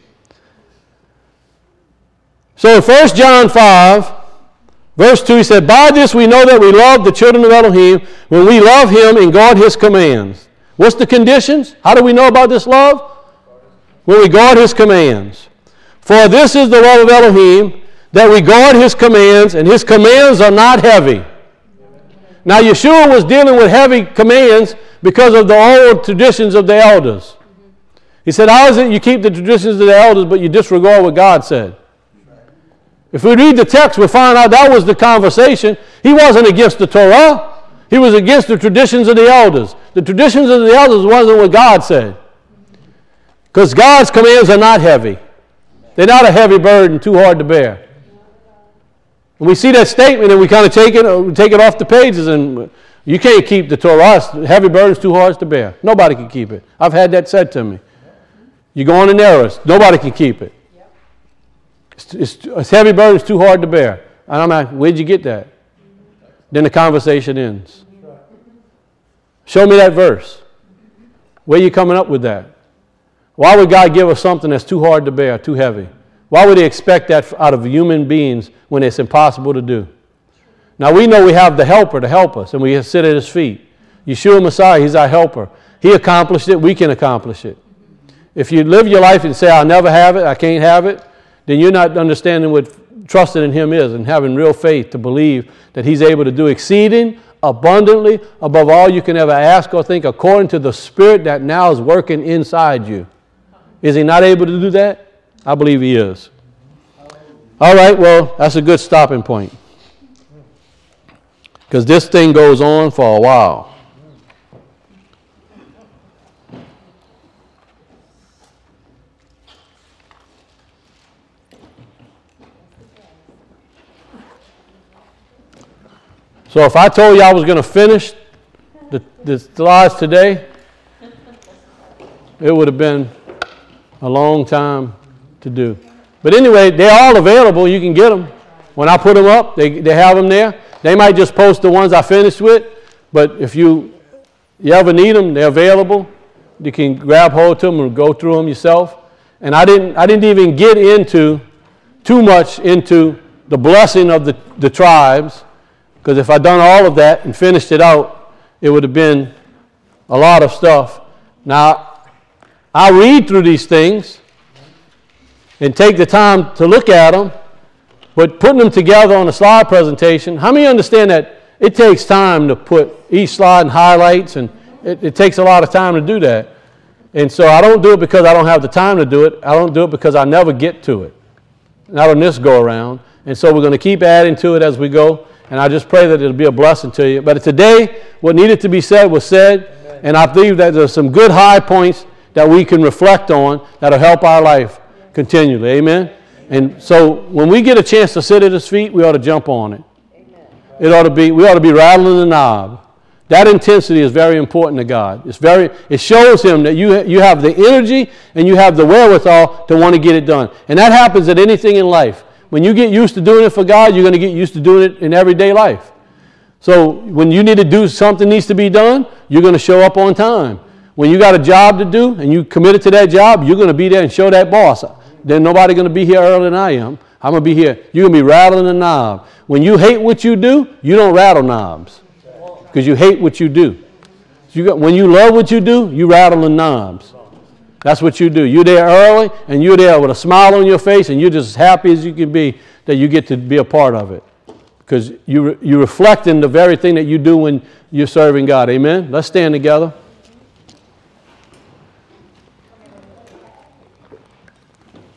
So in 1 John 5, verse 2, he said, by this we know that we love the children of Elohim when we love him and guard his commands. What's the conditions? How do we know about this love? When we guard his commands. For this is the love of Elohim, that we guard his commands, and his commands are not heavy. Now Yeshua was dealing with heavy commands because of the old traditions of the elders. He said, how is it you keep the traditions of the elders, but you disregard what God said? If we read the text, we'll find out that was the conversation. He wasn't against the Torah. He was against the traditions of the elders. The traditions of the elders wasn't what God said. Because God's commands are not heavy. They're not a heavy burden, too hard to bear. And we see that statement and we kind of take it off the pages, and you can't keep the Torah. Heavy burdens too hard to bear. Nobody can keep it. I've had that said to me. You go on in errors. Nobody can keep it. It's heavy burdens too hard to bear. And I'm like, where'd you get that? Then the conversation ends. Show me that verse. Where are you coming up with that? Why would God give us something that's too hard to bear, too heavy? Why would he expect that out of human beings when it's impossible to do? Now we know we have the helper to help us, and we sit at his feet. Yeshua Messiah, he's our helper. He accomplished it, we can accomplish it. If you live your life and say, I'll never have it, I can't have it, then you're not understanding what trusting in him is and having real faith to believe that he's able to do exceeding abundantly above all you can ever ask or think, according to the Spirit that now is working inside you. Is he not able to do that? I believe he is. All right, well, that's a good stopping point. Because this thing goes on for a while. So if I told you I was going to finish the slides today, it would have been a long time to do. But anyway, they're all available. You can get them. When I put them up, they have them there. They might just post the ones I finished with, but if you ever need them, they're available. You can grab hold to them and go through them yourself. And I didn't even get into too much into the blessing of the tribes. Because if I'd done all of that and finished it out, it would have been a lot of stuff. Now, I read through these things and take the time to look at them, but putting them together on a slide presentation, how many understand that it takes time to put each slide in highlights, and it takes a lot of time to do that. And so I don't do it because I don't have the time to do it. I don't do it because I never get to it. Not on this go around. And so we're going to keep adding to it as we go. And I just pray that it'll be a blessing to you. But today, what needed to be said was said. Amen. And I believe that there's some good high points that we can reflect on that'll help our life continually. Amen? And so when we get a chance to sit at his feet, we ought to jump on it. Amen. We ought to be rattling the knob. That intensity is very important to God. It shows him that you have the energy and you have the wherewithal to want to get it done. And that happens at anything in life. When you get used to doing it for God, you're going to get used to doing it in everyday life. So when you need to do something needs to be done, you're going to show up on time. When you got a job to do and you committed to that job, you're going to be there and show that boss. Then nobody's going to be here earlier than I am. I'm going to be here. You're going to be rattling the knob. When you hate what you do, you don't rattle knobs because you hate what you do. When you love what you do, you rattle the knobs. That's what you do. You're there early, and you're there with a smile on your face, and you're just as happy as you can be that you get to be a part of it. Because you're reflecting the very thing that you do when you're serving God. Amen? Let's stand together.